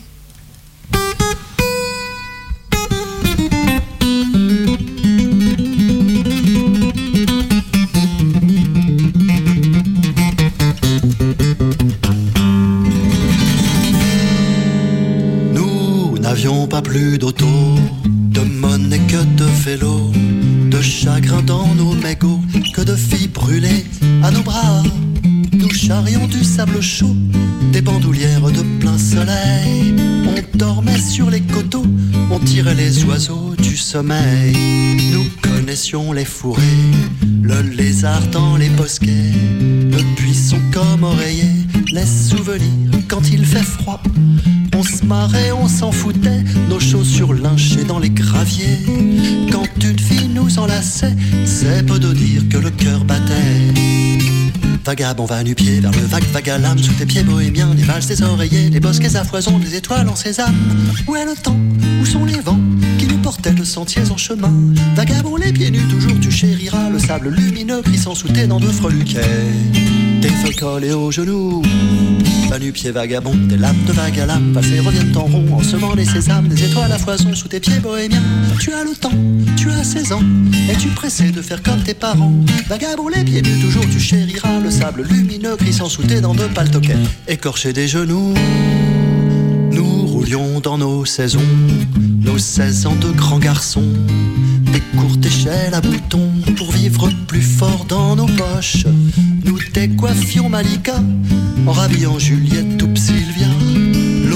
Nous n'avions pas plus d'auto, de monnaie que de vélo, de chagrin dans nos mégots, que de filles brûlées à nos bras. Nous charrions du sable chaud, des bandoulières de plein soleil. On dormait sur les coteaux, on tirait les oiseaux du sommeil. Nous connaissions les fourrés, le lézard dans les bosquets, le buisson comme oreiller, les souvenirs quand il fait froid. On se marrait, on s'en foutait, nos chaussures lynchées dans les graviers. Quand une fille nous enlaçait, c'est peu de dire que le cœur battait. Vagabond va nu-pied vers le vague vague à l'âme, sous tes pieds bohémiens, des valses, des oreillers, des bosquets à foison, des étoiles en sésame. Où est le temps? Où sont les vents qui nous portaient de sentiers en chemin? Vagabond les pieds nus, toujours tu chériras le sable lumineux crissant sous tes dents de freluquet. Tes feux collés aux genoux, va nu-pied vagabond, tes lames de vague à l'âme, valses et reviennent en rond, en semant les sésames, des étoiles à foison sous tes pieds bohémiens. Tu as le temps, tu as seize ans, es-tu pressé de faire comme tes parents? Vagabond les pieds nus, toujours tu chériras le sable lumineux crissant sous tes dents de paltoquet. Écorché des genoux, nous roulions dans nos saisons, nos seize ans de grands garçons, des courtes échelles à boutons pour vivre plus fort dans nos poches. Nous décoiffions Malika en rhabillant Juliette ou Sylvia.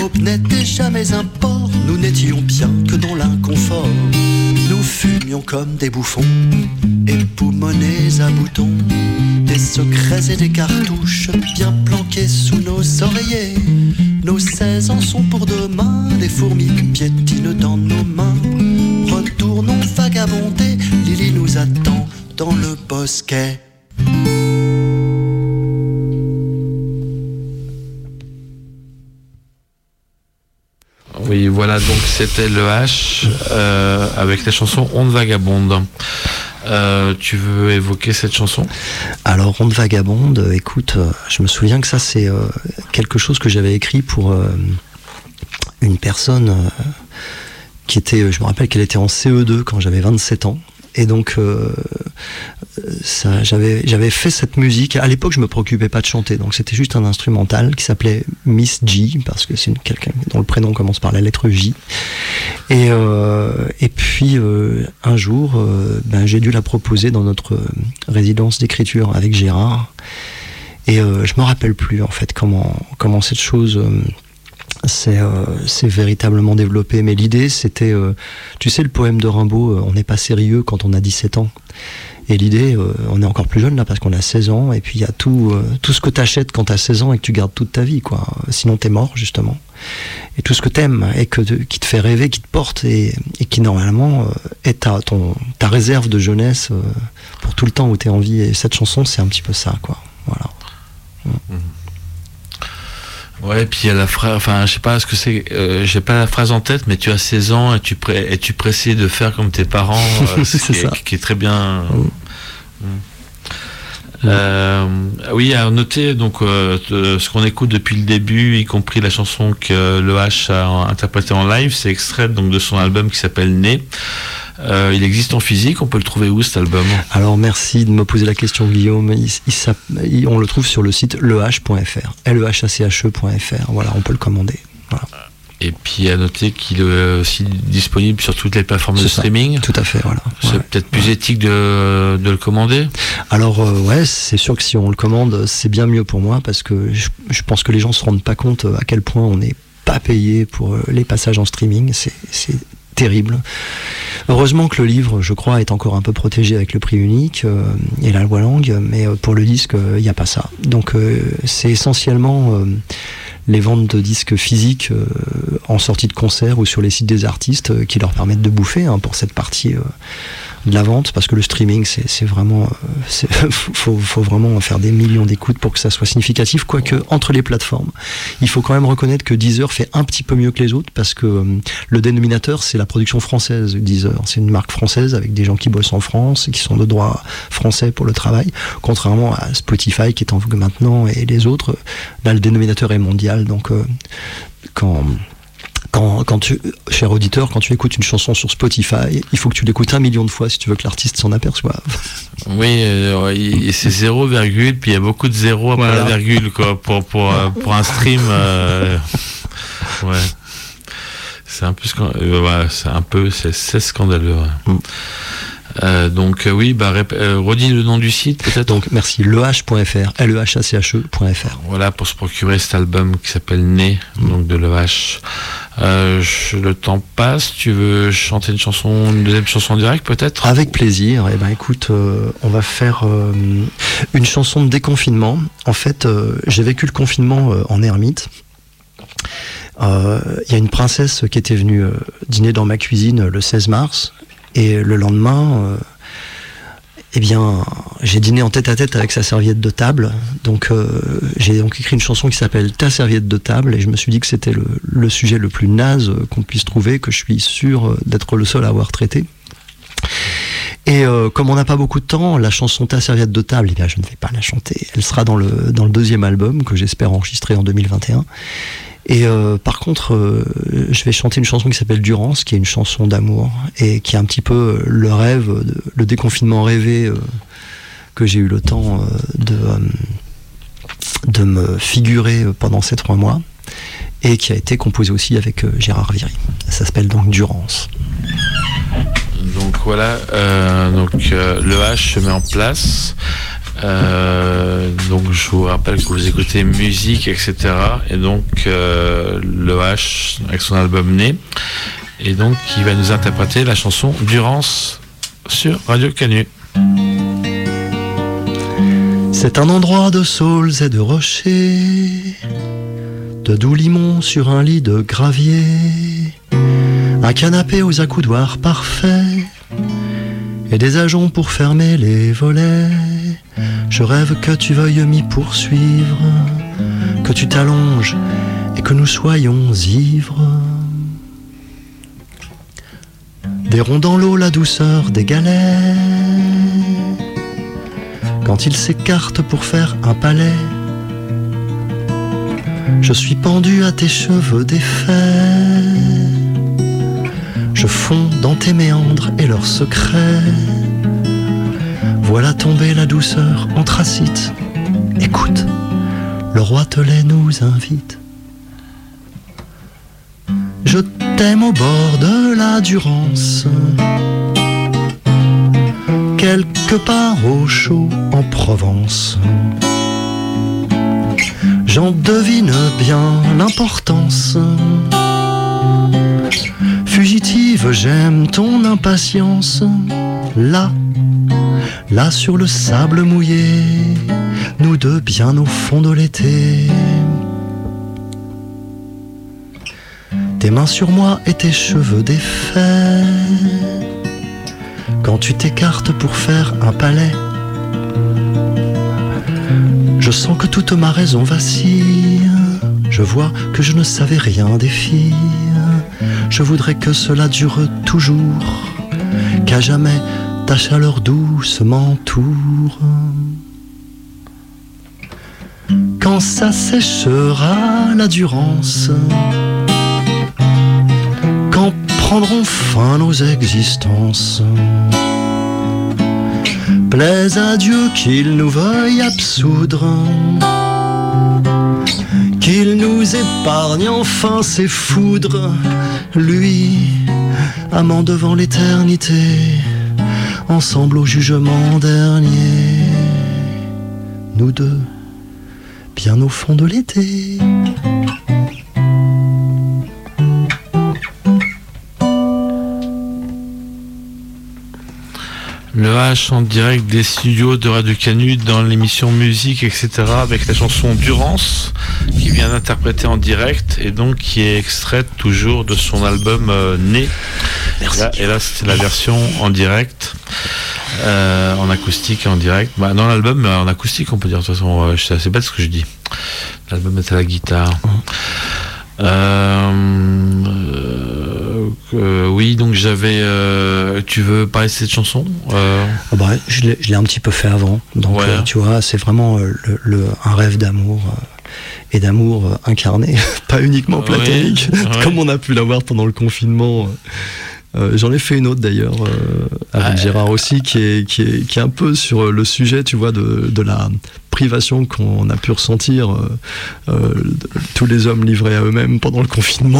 l'aube n'était jamais un port. Nous n'étions bien que dans l'inconfort. Nous fumions comme des bouffons, époumonés à boutons. Des secrets et des cartouches bien planqués sous nos oreillers. Nos seize ans sont pour demain, des fourmis piétinent dans nos mains. Retournons vagabonder, Lily nous attend dans le bosquet. Oui, voilà, donc c'était le H euh, avec la chanson Ronde Vagabonde. Euh, tu veux évoquer cette chanson ? Alors, Ronde Vagabonde, écoute, euh, je me souviens que ça, c'est euh, quelque chose que j'avais écrit pour euh, une personne euh, qui était, je me rappelle qu'elle était en C E deux quand j'avais vingt-sept ans. Et donc, euh, ça, j'avais, j'avais fait cette musique. À l'époque, je me préoccupais pas de chanter, donc c'était juste un instrumental qui s'appelait Miss G, parce que c'est une, quelqu'un dont le prénom commence par la lettre J. Et, euh, et puis, euh, un jour, euh, ben, j'ai dû la proposer dans notre résidence d'écriture avec Gérard. Et euh, je me rappelle plus, en fait, comment, comment cette chose... Euh, C'est, euh, c'est véritablement développé, mais l'idée c'était, euh, tu sais le poème de Rimbaud, euh, on n'est pas sérieux quand on a dix-sept ans, et l'idée, euh, on est encore plus jeune là parce qu'on a seize ans, et puis il y a tout, euh, tout ce que t'achètes quand t'as seize ans et que tu gardes toute ta vie, quoi. Sinon t'es mort justement, et tout ce que t'aimes et que, qui te fait rêver, qui te porte, et, et qui normalement euh, est ta, ton, ta réserve de jeunesse euh, pour tout le temps où t'es en vie, et cette chanson c'est un petit peu ça, quoi. Voilà. Mmh. Ouais, et puis il y a la phrase, enfin, je sais pas ce que c'est, euh, j'ai pas la phrase en tête, mais tu as seize ans et tu pré- et tu pressais de faire comme tes parents, euh, c'est qui, ça. Est, qui est très bien. Mmh. Mmh. Euh, oui, à noter donc euh, ce qu'on écoute depuis le début, y compris la chanson que le H a interprétée en live, c'est extrait donc de son album qui s'appelle Né. Euh, il existe en physique, on peut le trouver où cet album ? Alors merci de me poser la question, Guillaume. Il, il, il, on le trouve sur le site le h point f r, L E H A C H E point F R. Voilà, on peut le commander. Voilà. Et puis à noter qu'il est aussi disponible sur toutes les plateformes c'est de ça, streaming. Tout à fait, voilà. C'est ouais. peut-être plus ouais. éthique de, de le commander. Alors euh, ouais, c'est sûr que si on le commande, c'est bien mieux pour moi, parce que je, je pense que les gens se rendent pas compte à quel point on n'est pas payé pour les passages en streaming. C'est, c'est terrible. Heureusement que le livre, je crois, est encore un peu protégé avec le prix unique euh, et la loi Langue, mais euh, pour le disque, il euh, n'y a pas ça. Donc euh, c'est essentiellement euh, les ventes de disques physiques euh, en sortie de concert ou sur les sites des artistes euh, qui leur permettent de bouffer, hein, pour cette partie euh, de la vente, parce que le streaming, c'est, c'est vraiment, c'est, faut, faut vraiment faire des millions d'écoutes pour que ça soit significatif, quoique entre les plateformes, il faut quand même reconnaître que Deezer fait un petit peu mieux que les autres, parce que euh, le dénominateur, c'est la production française. Deezer, c'est une marque française avec des gens qui bossent en France et qui sont de droit français pour le travail, contrairement à Spotify qui est en vogue maintenant, et les autres, là le dénominateur est mondial, donc euh, quand... Quand, quand tu, cher auditeur, quand tu écoutes une chanson sur Spotify, il faut que tu l'écoutes un million de fois si tu veux que l'artiste s'en aperçoive. Oui, euh, c'est zéro virgule, puis il y a beaucoup de zéros après voilà. la virgule, quoi, pour, pour, pour un stream. Euh, ouais. C'est un peu, euh, ouais, c'est un peu, c'est, c'est scandaleux. Ouais. Mm. Euh, donc euh, oui, bah, rép- euh, redis le nom du site peut-être. Donc merci, le h point f r, L E H A C H E point F R. Voilà, pour se procurer cet album qui s'appelle Né, mmh. donc de Le H. Euh, je, le temps passe, tu veux chanter une chanson, une deuxième chanson en direct peut-être ? Avec plaisir. Eh ben écoute, euh, on va faire euh, une chanson de déconfinement. En fait, euh, j'ai vécu le confinement euh, en ermite. Il euh, y a une princesse qui était venue euh, dîner dans ma cuisine le seize mars. Et le lendemain, euh, eh bien, j'ai dîné en tête à tête avec sa serviette de table. Donc, euh, j'ai donc écrit une chanson qui s'appelle Ta serviette de table. Et je me suis dit que c'était le, le sujet le plus naze qu'on puisse trouver, que je suis sûr d'être le seul à avoir traité. Et euh, comme on n'a pas beaucoup de temps, la chanson Ta serviette de table, eh bien, je ne vais pas la chanter. Elle sera dans le, dans le deuxième album que j'espère enregistrer en deux mille vingt et un. Et euh, par contre, euh, je vais chanter une chanson qui s'appelle Durance, qui est une chanson d'amour et qui est un petit peu le rêve, de, le déconfinement rêvé euh, que j'ai eu le temps euh, de, euh, de me figurer pendant ces trois mois, et qui a été composé aussi avec euh, Gérard Viry. Ça s'appelle donc Durance. Donc voilà, euh, donc euh, le H se met en place. Euh, donc je vous rappelle que vous écoutez musique, et cetera. Et donc euh, le H avec son album Né. Et donc il va nous interpréter la chanson Durance sur Radio Canu. C'est un endroit de saules et de rochers, de doux limons sur un lit de gravier, un canapé aux accoudoirs parfaits et des ajoncs pour fermer les volets. Je rêve que tu veuilles m'y poursuivre, que tu t'allonges et que nous soyons ivres. Des ronds dans l'eau, la douceur des galets, quand ils s'écartent pour faire un palais. Je suis pendu à tes cheveux défaits, je fonds dans tes méandres et leurs secrets. Voilà tomber la douceur anthracite. Écoute, le roi Telet nous invite. Je t'aime au bord de la Durance, quelque part au chaud en Provence. J'en devine bien l'importance. Fugitive, j'aime ton impatience. Là, là sur le sable mouillé, nous deux bien au fond de l'été. Tes mains sur moi et tes cheveux défaits, quand tu t'écartes pour faire un palais. Je sens que toute ma raison vacille, je vois que je ne savais rien des filles. Je voudrais que cela dure toujours, qu'à jamais ta chaleur douce m'entoure. Quand ça séchera la Durance, quand prendront fin nos existences, plaise à Dieu qu'il nous veuille absoudre, qu'il nous épargne enfin ses foudres. Lui, amant devant l'éternité, ensemble au jugement dernier. Nous deux, bien au fond de l'été. Le H en direct des studios de Radio Canu dans l'émission musique, et cetera avec la chanson Durance qui vient d'interpréter en direct et donc qui est extraite toujours de son album euh, Né. Merci. Et là, et là c'est la version en direct, euh, en acoustique et en direct. Bah, dans l'album en acoustique on peut dire, de toute façon euh, c'est assez bête ce que je dis. L'album est à la guitare. Mmh. Euh, euh, euh, oui, donc j'avais. Euh, tu veux parler de cette chanson euh... ah bah, je, l'ai, je l'ai un petit peu fait avant. Donc, ouais. euh, tu vois, c'est vraiment euh, le, le, un rêve d'amour euh, et d'amour euh, incarné, pas uniquement platonique, ouais, ouais. comme on a pu l'avoir pendant le confinement. Euh, j'en ai fait une autre d'ailleurs euh, avec ouais. Gérard aussi, qui est, qui, est, qui est un peu sur le sujet, tu vois, de, de la privation qu'on a pu ressentir euh, euh, tous les hommes livrés à eux-mêmes pendant le confinement.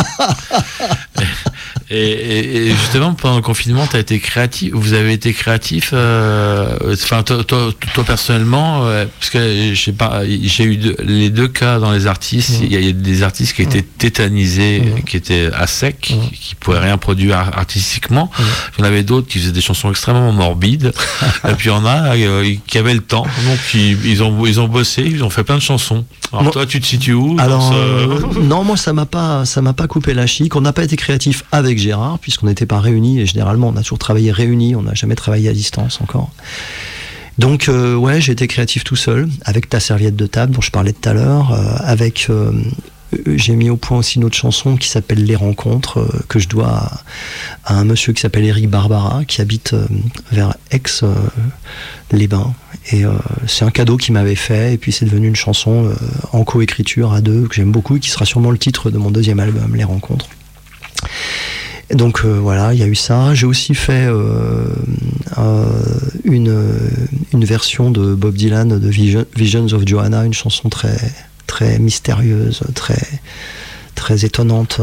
et, et, et justement, pendant le confinement, tu as été créatif. Vous avez été créatif. Enfin, euh, toi, toi, toi personnellement, euh, parce que je sais pas, j'ai eu de, les deux cas dans les artistes. Il mmh. y a des artistes qui étaient tétanisés, mmh. qui étaient à sec, mmh. qui pouvaient rien produire artistiquement. Mmh. Il y en avait d'autres qui faisaient des chansons extrêmement morbides. Et puis il y en a euh, qui avaient le temps, donc ils, ils ont ils ont bossé, ils ont fait plein de chansons. Alors moi, toi, tu te situes où? Alors euh, non, moi ça m'a pas ça m'a pas coupé la chic. On n'a pas été créatif avec Gérard puisqu'on n'était pas réunis, et généralement on a toujours travaillé réunis, on n'a jamais travaillé à distance encore. Donc euh, ouais, j'ai été créatif tout seul avec Ta serviette de table dont je parlais tout à l'heure, euh, avec euh, j'ai mis au point aussi une autre chanson qui s'appelle Les Rencontres, euh, que je dois à, à un monsieur qui s'appelle Eric Barbara, qui habite euh, vers Aix-les-Bains. Euh, et euh, c'est un cadeau qu'il m'avait fait, et puis c'est devenu une chanson euh, en coécriture à deux, que j'aime beaucoup, et qui sera sûrement le titre de mon deuxième album, Les Rencontres. Et donc euh, voilà, il y a eu ça. J'ai aussi fait euh, euh, une, une version de Bob Dylan de Vision, Visions of Johanna, une chanson très... très mystérieuse, très très étonnante,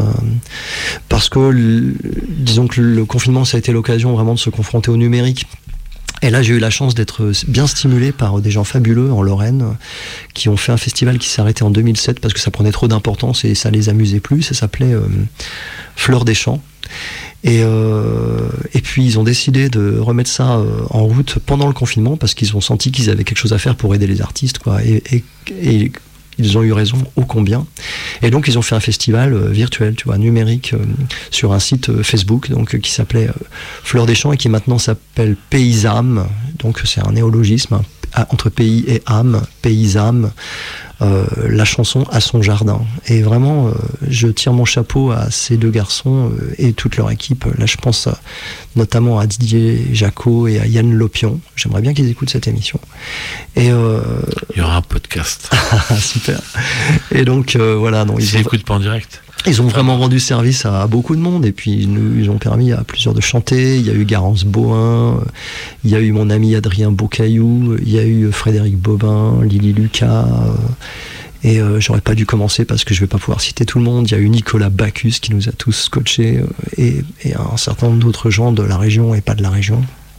parce que disons que le confinement ça a été l'occasion vraiment de se confronter au numérique Et là, j'ai eu la chance d'être bien stimulé par des gens fabuleux en Lorraine qui ont fait un festival qui s'est arrêté en deux mille sept parce que ça prenait trop d'importance et ça les amusait plus. Ça s'appelait euh, Fleurs des Champs. Et, euh, et puis ils ont décidé de remettre ça euh, en route pendant le confinement parce qu'ils ont senti qu'ils avaient quelque chose à faire pour aider les artistes, quoi. Et, et, et ils ont eu raison ô combien. Et donc ils ont fait un festival euh, virtuel, tu vois, numérique, euh, sur un site euh, Facebook, donc euh, qui s'appelait euh, Fleurs des Champs et qui maintenant s'appelle Paysame. Donc c'est un néologisme, hein, entre pays et âme, Paysame. Euh, la chanson à son jardin. Et vraiment, euh, je tire mon chapeau à ces deux garçons euh, et toute leur équipe. Là, je pense à, notamment à Didier Jacot et à Yann Lopion. J'aimerais bien qu'ils écoutent cette émission. Et euh... il y aura un podcast. Super. Et donc, euh, voilà. Non, ils ils n'écoutent pas en direct. Ils ont vraiment rendu service à beaucoup de monde et puis ils nous ils ont permis à plusieurs de chanter. Il y a eu Garance Bohin, il y a eu mon ami Adrien Beaucaillou, il y a eu Frédéric Bobin, Lily Lucas. Et euh, j'aurais pas dû commencer parce que je vais pas pouvoir citer tout le monde. Il y a eu Nicolas Bacchus qui nous a tous scotchés et, et un certain nombre d'autres gens de la région et pas de la région.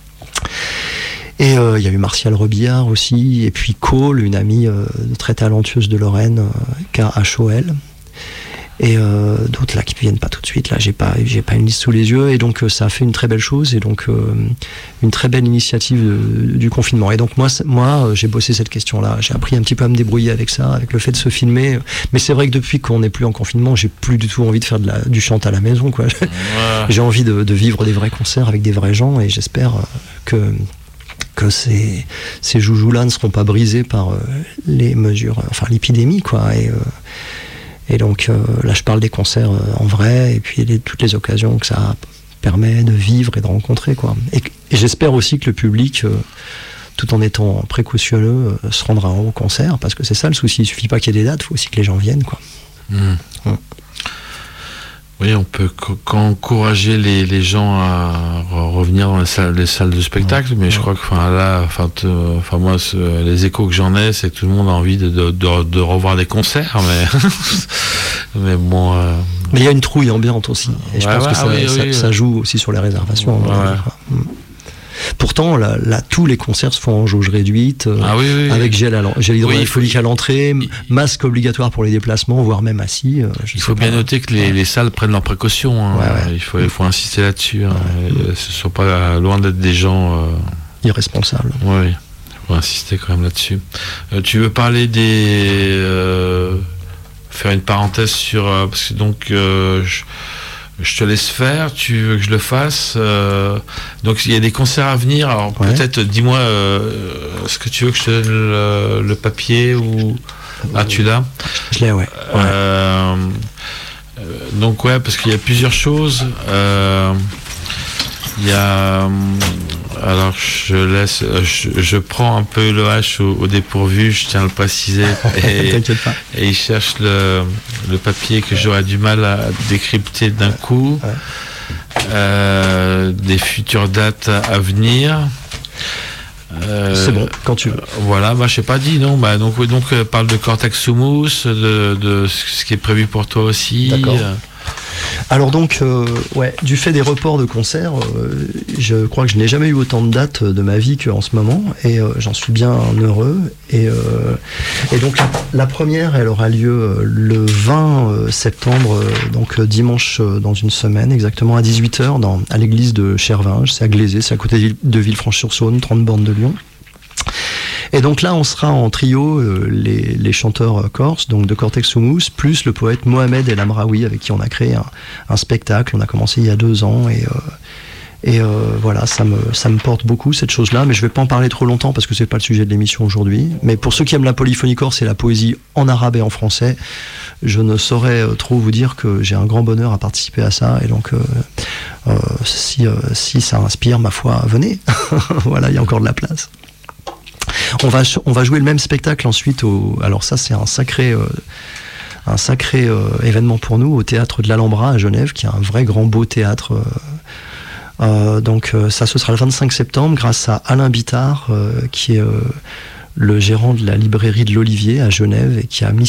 Et il euh, y a eu Martial Rebillard aussi, et puis Cole, une amie euh, très talentueuse de Lorraine, euh, K H O L. Et euh, d'autres là qui ne viennent pas tout de suite, là j'ai pas j'ai pas une liste sous les yeux, et donc euh, ça a fait une très belle chose et donc euh, une très belle initiative de, du confinement. Et donc moi moi euh, j'ai bossé cette question là, j'ai appris un petit peu à me débrouiller avec ça, avec le fait de se filmer. Mais c'est vrai que depuis qu'on n'est plus en confinement, j'ai plus du tout envie de faire de la, du chant à la maison, quoi. Ouais. J'ai envie de, de vivre des vrais concerts avec des vrais gens, et j'espère euh, que que ces, ces joujoux là ne seront pas brisés par euh, les mesures, enfin l'épidémie, quoi. Et euh, Et donc euh, là, je parle des concerts euh, en vrai, et puis les, toutes les occasions que ça permet de vivre et de rencontrer, quoi. Et, et j'espère aussi que le public, euh, tout en étant précautionneux, euh, se rendra au concert, parce que c'est ça le souci. Il suffit pas qu'il y ait des dates, il faut aussi que les gens viennent, quoi. Mmh. Mmh. Oui, on peut qu'encourager les, les gens à revenir dans les salles, les salles de spectacle, mais ouais. Je crois que enfin là, enfin, enfin moi, ce, les échos que j'en ai, c'est que tout le monde a envie de, de, de, de revoir des concerts, mais mais bon. Euh... Mais il y a une trouille ambiante aussi, et je ouais, pense ouais, que ça, oui, ça, oui, ça joue aussi sur les réservations. Ouais, ouais. Mmh. Pourtant, là, là, tous les concerts se font en jauge réduite, euh, ah oui, oui, avec gel, à gel hydroalcoolique oui, à l'entrée, il... masque obligatoire pour les déplacements, voire même assis. Euh, il faut bien pas. noter que les, les salles prennent leurs précautions. Hein. Ouais, ouais. Il faut, il faut insister là-dessus. Hein. Ouais. Ce ne sont pas loin d'être des gens euh... irresponsables. Oui, il faut insister quand même là-dessus. Euh, tu veux parler des, euh, faire une parenthèse sur euh, parce que donc. Euh, je... Je te laisse faire, tu veux que je le fasse. Euh, donc il y a des concerts à venir. Alors ouais. peut-être dis-moi, euh, est-ce que tu veux que je te donne le, le papier ou ah tu l'as? Je l'ai, ouais. Euh, euh, donc ouais, parce qu'il y a plusieurs choses. Euh, il y a alors je laisse, je, je prends un peu le H au, au dépourvu, je tiens à le préciser. Et, T'inquiète pas. Et il cherche le, le papier que j'aurais du mal à décrypter d'un coup. Ouais. Euh, des futures dates à venir. Euh, c'est bon, quand tu veux. Euh, voilà, bah je sais pas dit non. Bah donc donc euh, parle de Cortex Soumous, de, de ce qui est prévu pour toi aussi. D'accord. Alors donc, euh, ouais, du fait des reports de concerts, euh, je crois que je n'ai jamais eu autant de dates de ma vie qu'en ce moment, et euh, j'en suis bien heureux. Et, euh, et donc la, la première, elle aura lieu euh, le vingt septembre, euh, donc euh, dimanche euh, dans une semaine, exactement à dix-huit heures, dans, à l'église de Chervinges, c'est à Glazé, c'est à côté de Villefranche-sur-Saône, trente bornes de Lyon. Et donc là, on sera en trio, euh, les, les chanteurs euh, corses, donc de Cortex Soumous, plus le poète Mohamed El Amraoui, avec qui on a créé un, un spectacle. On a commencé il y a deux ans, et, euh, et euh, voilà, ça me, ça me porte beaucoup, cette chose-là. Mais je vais pas en parler trop longtemps, parce que c'est pas le sujet de l'émission aujourd'hui. Mais pour ceux qui aiment la polyphonie corse et la poésie en arabe et en français, je ne saurais euh, trop vous dire que j'ai un grand bonheur à participer à ça. Et donc, euh, euh, si, euh, si ça inspire, ma foi, venez. Voilà, il y a encore de la place. On va, on va jouer le même spectacle ensuite au, alors ça c'est un sacré, euh, un sacré euh, événement pour nous, au théâtre de l'Alhambra à Genève, qui est un vrai grand beau théâtre. Euh, euh, donc euh, ça ce sera le vingt-cinq septembre grâce à Alain Bittard, euh, qui est euh, le gérant de la librairie de l'Olivier à Genève et qui a mis sur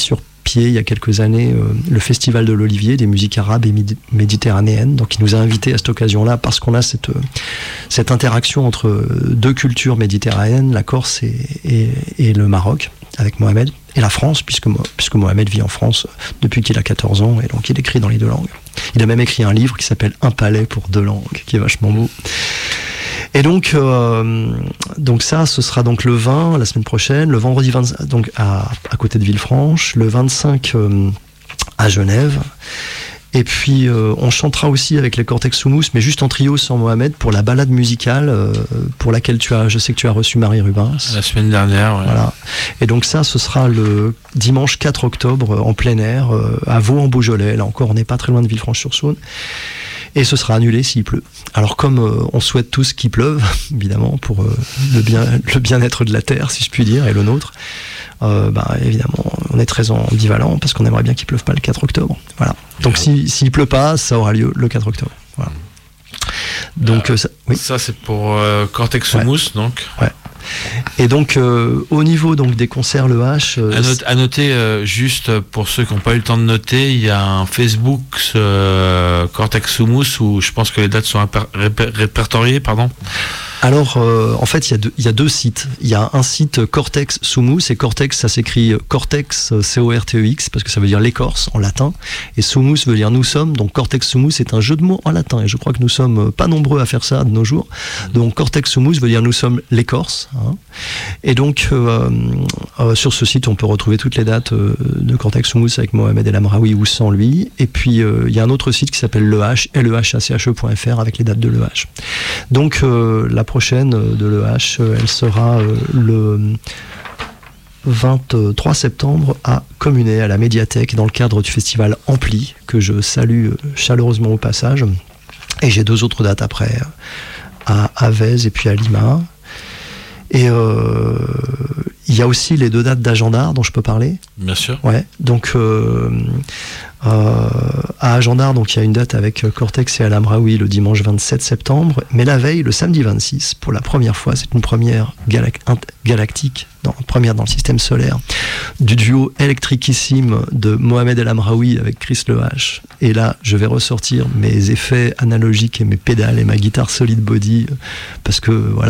pied il y a quelques années euh, le Festival de l'Olivier des musiques arabes et mid- méditerranéennes. Donc il nous a invités à cette occasion-là parce qu'on a cette, euh, cette interaction entre deux cultures méditerranéennes, la Corse et, et, et le Maroc, avec Mohamed, et la France, puisque, puisque Mohamed vit en France depuis qu'il a quatorze ans, et donc il écrit dans les deux langues. Il a même écrit un livre qui s'appelle Un palais pour deux langues, qui est vachement beau. Et donc, euh, donc ça, ce sera donc le vingt, la semaine prochaine, le vendredi vingt, donc à, à côté de Villefranche, le vingt-cinq euh, à Genève. Et puis, euh, on chantera aussi avec les Cortex Soumous, mais juste en trio sans Mohamed, pour la balade musicale, euh, pour laquelle tu as, je sais que tu as reçu Marie Rubens. La semaine dernière, ouais. Voilà. Et donc ça, ce sera le dimanche quatre octobre, en plein air, euh, à Vaux-en-Beaujolais. Là encore, on n'est pas très loin de Villefranche-sur-Saône. Et ce sera annulé s'il pleut. Alors comme euh, on souhaite tous qu'il pleuve, évidemment, pour euh, le, bien, le bien-être de la Terre, si je puis dire, et le nôtre, euh, bah, évidemment, on est très ambivalent parce qu'on aimerait bien qu'il pleuve pas le quatre octobre. Voilà. Donc si, s'il pleut pas, ça aura lieu le quatre octobre. Voilà. Donc, euh, euh, ça, oui. ça c'est pour euh, Cortex Soumous, ouais. donc. Ouais. Et donc euh, au niveau donc des concerts le H, euh, à, noter, à noter euh, juste pour ceux qui n'ont pas eu le temps de noter, il y a un Facebook euh, Cortex Soumous où je pense que les dates sont réper- réper- répertoriées, pardon. Alors, euh, en fait, il y, a deux, il y a deux sites. Il y a un site Cortex Soumous, et Cortex, ça s'écrit Cortex, C O R T E X, parce que ça veut dire l'écorce en latin, et Soumous veut dire nous sommes, donc Cortex Soumous est un jeu de mots en latin, et je crois que nous sommes pas nombreux à faire ça de nos jours. Donc Cortex Soumous veut dire nous sommes l'écorce. Hein. Et donc, euh, euh, sur ce site, on peut retrouver toutes les dates euh, de Cortex Soumous avec Mohamed El Amraoui ou sans lui. Et puis, euh, il y a un autre site qui s'appelle l'E H, L E H A C H E point F R, avec les dates de l'E H. Donc, euh, la prochaine de l'E H, elle sera euh, le vingt-trois septembre à Communet, à la médiathèque, dans le cadre du festival Ampli, que je salue chaleureusement au passage. Et j'ai deux autres dates après, à Avez et puis à Lima. Et euh, il y a aussi les deux dates d'Agendard dont je peux parler. Bien sûr. Ouais. Donc euh, euh, à Agendard, donc il y a une date avec Cortex et Al Amraoui le dimanche vingt-sept septembre, mais la veille, le samedi vingt-six, pour la première fois, c'est une première galac- galactique, dans, première dans le système solaire, du duo électriquissime de Mohamed El Amraoui avec Chris Le H. Et là, je vais ressortir mes effets analogiques et mes pédales et ma guitare solid body, parce que voilà,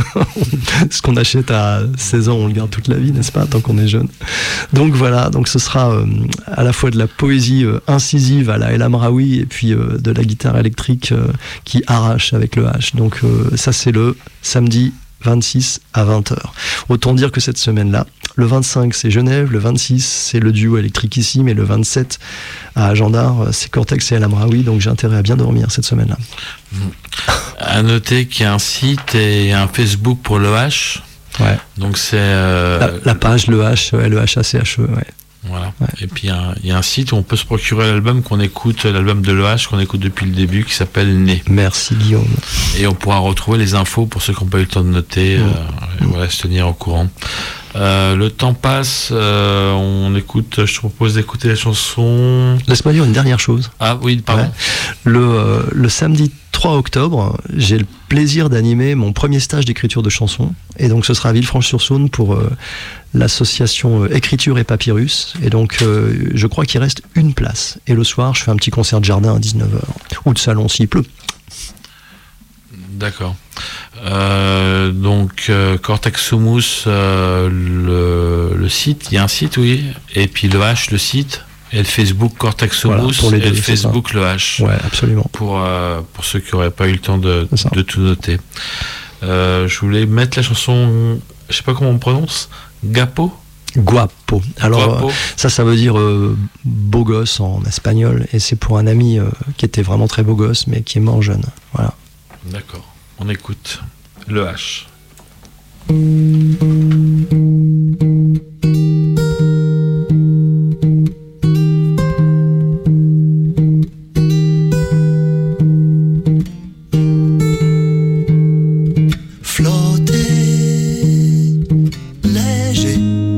ce qu'on achète à seize ans, on le garde toute la vie, n'est-ce pas, tant qu'on est jeune. Donc voilà, donc ce sera euh, à la fois de la poésie euh, incisive à la El Amraoui et puis euh, de la guitare électrique euh, qui arrache avec le H. Donc euh, ça, c'est le samedi vingt-six à vingt heures. Autant dire que cette semaine-là, le vingt-cinq c'est Genève, le vingt-six c'est le duo électriquissime, et le vingt-sept à Agendard c'est Cortex et El Amraoui, donc j'ai intérêt à bien dormir cette semaine-là. Mmh. À noter qu'il y a un site et un Facebook pour l'E H. Ouais. Donc c'est euh, la, la page l'E H, L E H A C H E, ouais. Voilà. Ouais. Et puis il y, y a un site où on peut se procurer l'album qu'on écoute, l'album de l'E H qu'on écoute depuis le début, qui s'appelle Né. Merci Guillaume. Et on pourra retrouver les infos pour ceux qui n'ont pas eu le temps de noter, mmh. euh, et voilà, se tenir au courant. Euh, le temps passe, euh, on écoute, je te propose d'écouter la chanson. Laisse-moi dire une dernière chose. Ah oui, pardon. Ouais. Le, euh, le samedi trois octobre, j'ai le plaisir d'animer mon premier stage d'écriture de chansons, et donc ce sera à Villefranche-sur-Saône pour euh, l'association euh, Écriture et Papyrus, et donc euh, je crois qu'il reste une place, et le soir je fais un petit concert de jardin à dix-neuf heures, ou de salon s'il pleut. D'accord. Euh, donc euh, Cortex Soumous, euh, le, le site, il y a un site, oui, et puis le H, le site, et le Facebook Cortex Soumous, voilà, et le Facebook le H. Ouais, absolument. Pour, euh, pour ceux qui n'auraient pas eu le temps de, de tout noter. Euh, je voulais mettre la chanson, je sais pas comment on prononce, Gapo. Guapo. Alors Guapo. Euh, ça, ça veut dire euh, beau gosse en espagnol, et c'est pour un ami euh, qui était vraiment très beau gosse, mais qui est mort jeune. Voilà. D'accord. On écoute le H. Flotter, léger,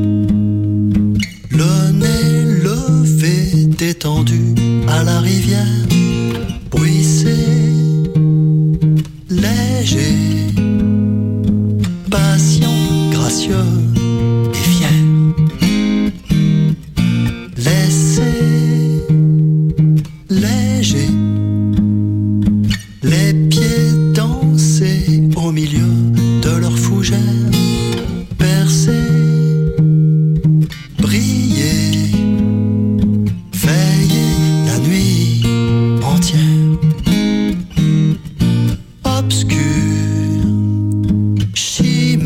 le nez levé, détendu à la rivière, bruissé. Léger, patient, gracieux, les pieds dansaient au milieu de leurs fougères, percés, briller, veiller la nuit entière. Obscur, chimère,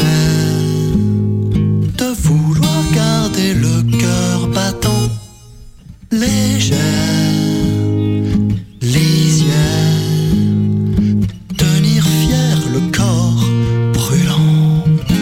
de vouloir garder le cœur battant, légère, lisière, tenir fier le corps brûlant.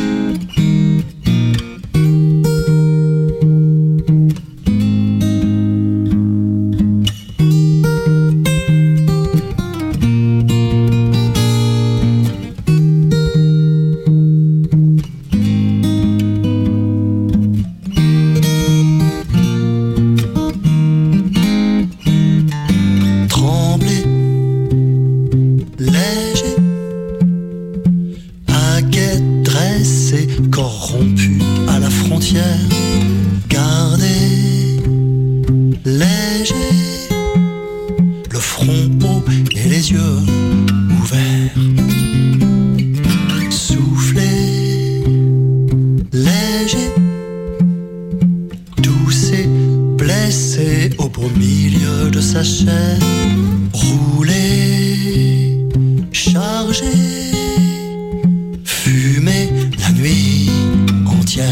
Trembler, léger, aguet dressé, corrompu à la frontière, garder, léger, le front haut et les yeux ouverts, souffler, léger, toussé, blessé au beau milieu de sa chair, rouler, chargé, fumer la nuit entière.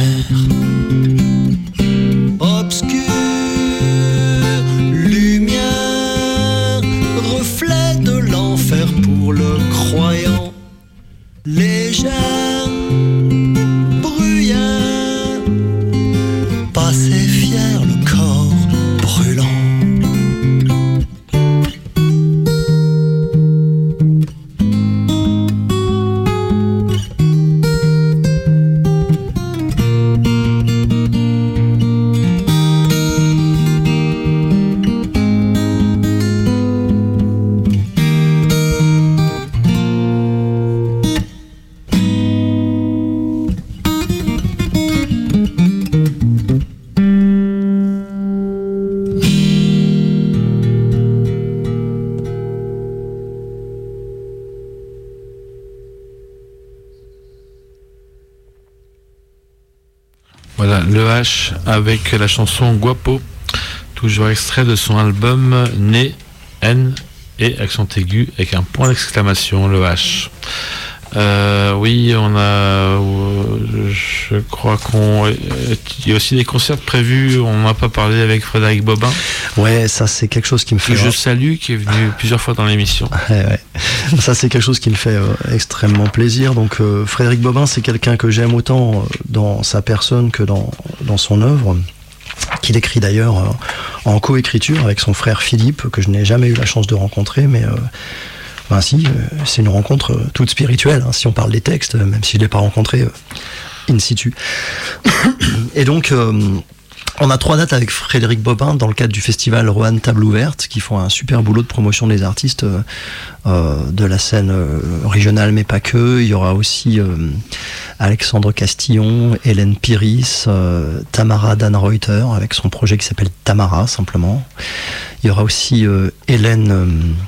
Obscur, lumière, reflet de l'enfer pour le croyant, légère, bruyère, passer fier le corps brûlant. Voilà, Le H avec la chanson Guapo, toujours extrait de son album Né, N et accent aigu avec un point d'exclamation, Le H. Euh, oui, on a, euh, je crois qu'on, il y a aussi des concerts prévus. On n'a pas parlé avec Frédéric Bobin. Ouais, ça c'est quelque chose qui me fait. Que je salue, qui est venu plusieurs fois dans l'émission. Ouais, ouais. Ça c'est quelque chose qui me fait euh, extrêmement plaisir. Donc euh, Frédéric Bobin, c'est quelqu'un que j'aime autant euh, dans sa personne que dans dans son œuvre, qu'il écrit d'ailleurs euh, en coécriture avec son frère Philippe, que je n'ai jamais eu la chance de rencontrer, mais euh, ben si, euh, c'est une rencontre euh, toute spirituelle, hein, si on parle des textes, euh, même si je ne l'ai pas rencontré euh, in situ. Et donc, euh, on a trois dates avec Frédéric Bobin dans le cadre du festival Roanne Table Ouverte, qui font un super boulot de promotion des artistes euh, euh, de la scène euh, régionale, mais pas que. Il y aura aussi euh, Alexandre Castillon, Hélène Piris, euh, Tamara Dannreuther, avec son projet qui s'appelle Tamara, simplement. Il y aura aussi euh, Hélène... Euh,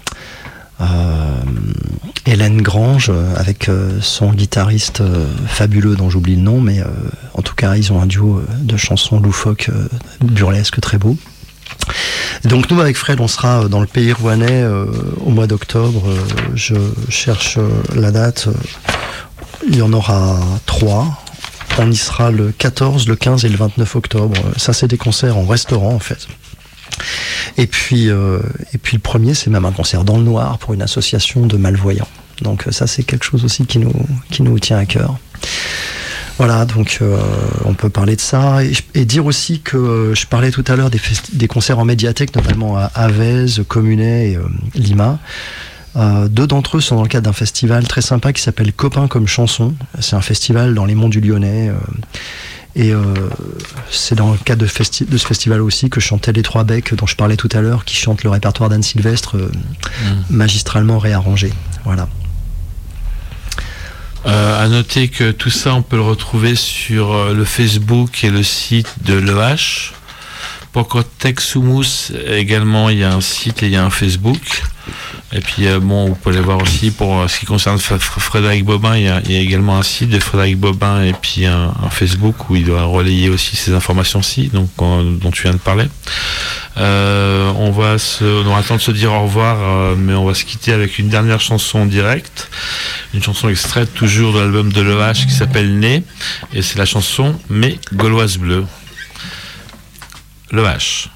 Euh, Hélène Grange avec euh, son guitariste euh, fabuleux dont j'oublie le nom, mais euh, en tout cas ils ont un duo de chansons loufoques, euh, burlesques, très beau. Donc nous avec Fred on sera dans le pays rouennais euh, au mois d'octobre. euh, je cherche euh, la date, il y en aura trois. On y sera le quatorze, le quinze et le vingt-neuf octobre. Ça c'est des concerts en restaurant en fait. Et puis, euh, et puis le premier, c'est même un concert dans le noir pour une association de malvoyants. Donc ça, c'est quelque chose aussi qui nous, qui nous tient à cœur. Voilà, donc euh, on peut parler de ça. Et, et dire aussi que euh, je parlais tout à l'heure des, festi- des concerts en médiathèque, notamment à Avez, Communet et euh, Lima. Euh, deux d'entre eux sont dans le cadre d'un festival très sympa qui s'appelle Copains comme chanson. C'est un festival dans les monts du Lyonnais. Euh, Et euh, c'est dans le cadre de, festi- de ce festival aussi que chantaient les Trois Becs dont je parlais tout à l'heure, qui chantent le répertoire d'Anne Sylvestre euh, mmh. magistralement réarrangé. Voilà. Euh, à noter que tout ça, on peut le retrouver sur le Facebook et le site de l'E H. Pour Cotex Soumus également, il y a un site et il y a un Facebook. Et puis euh, bon, vous pouvez aller voir aussi pour euh, ce qui concerne F- F- Frédéric Bobin, il y, a, il y a également un site de Frédéric Bobin et puis un, un Facebook où il doit relayer aussi ces informations-ci, donc euh, dont tu viens de parler. Euh, on va se, on aura le temps de se dire au revoir, euh, mais on va se quitter avec une dernière chanson en direct, une chanson extraite toujours de l'album de l'E H qui s'appelle Né, et c'est la chanson Mes Gauloises Bleues. L'E H.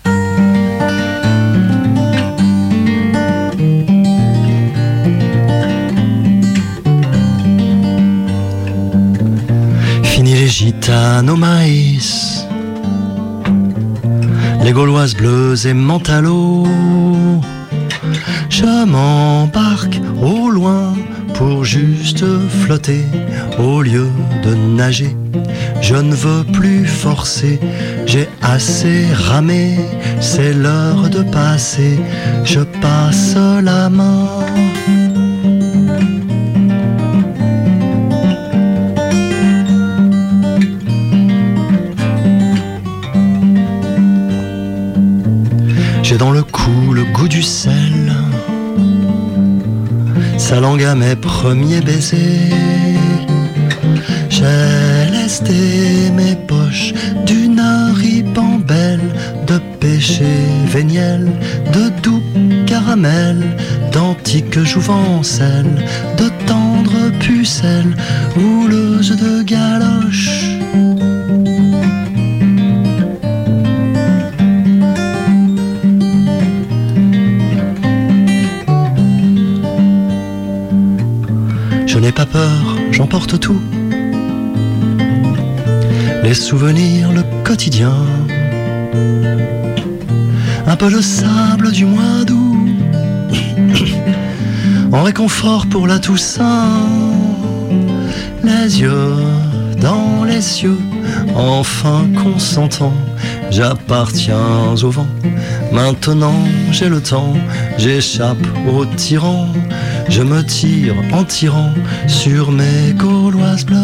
Fini les gitanes au maïs, les Gauloises bleues aimant à l'eau. Je m'embarque au loin pour juste flotter au lieu de nager. Je ne veux plus forcer, j'ai assez ramé, c'est l'heure de passer, je passe la main. J'ai dans le cou le goût du sel, sa langue à mes premiers baisers. J'ai lesté mes poches d'une ribambelle de péché véniel, de doux caramel, d'antiques jouvencelles, de tendres pucelles, houleuses de galoches. Je n'ai pas peur, j'emporte tout. Les souvenirs, le quotidien, un peu le sable du mois d'août, en réconfort pour la Toussaint. Les yeux dans les cieux, enfin consentant, j'appartiens au vent. Maintenant j'ai le temps, j'échappe au tyran, je me tire en tirant sur mes Gauloises bleues.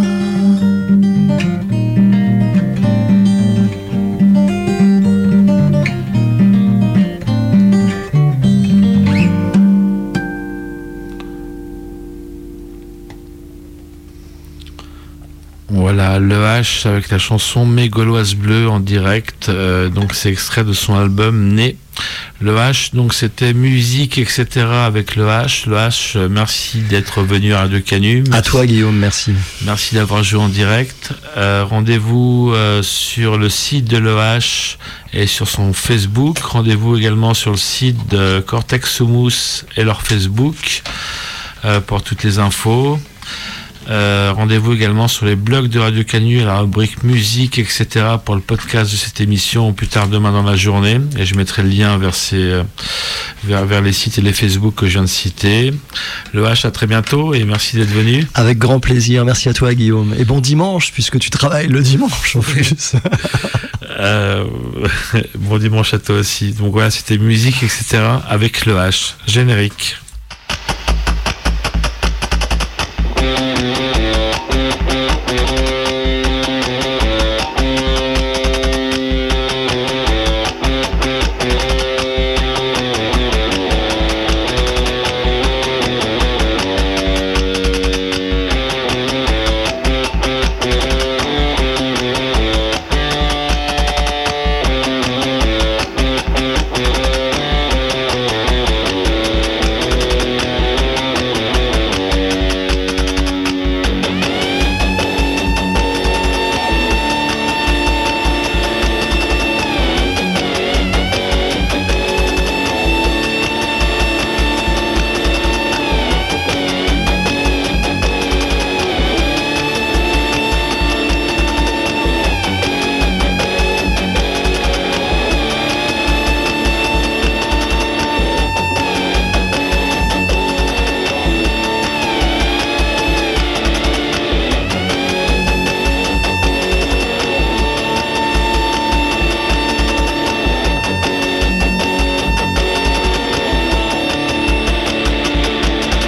Voilà, l'E H avec la chanson Mes Gauloises Bleues en direct, euh, donc c'est extrait de son album Né. L'E H, donc c'était musique, et cetera avec l'E H. L'E H, euh, merci d'être venu à Radio Canu. Merci. À toi Guillaume, merci. Merci d'avoir joué en direct. Euh, rendez-vous euh, sur le site de l'E H et sur son Facebook. Rendez-vous également sur le site de Cortex Soumous et leur Facebook euh, pour toutes les infos. Euh, rendez-vous également sur les blogs de Radio Canu à la rubrique musique, et cetera pour le podcast de cette émission plus tard demain dans la journée, et je mettrai le lien vers, ces, vers, vers les sites et les Facebook que je viens de citer. Le H, à très bientôt et merci d'être venu. Avec grand plaisir, merci à toi Guillaume, et bon dimanche puisque tu travailles le dimanche en plus. euh, bon dimanche à toi aussi. Donc voilà, c'était musique, et cetera avec le H. Générique.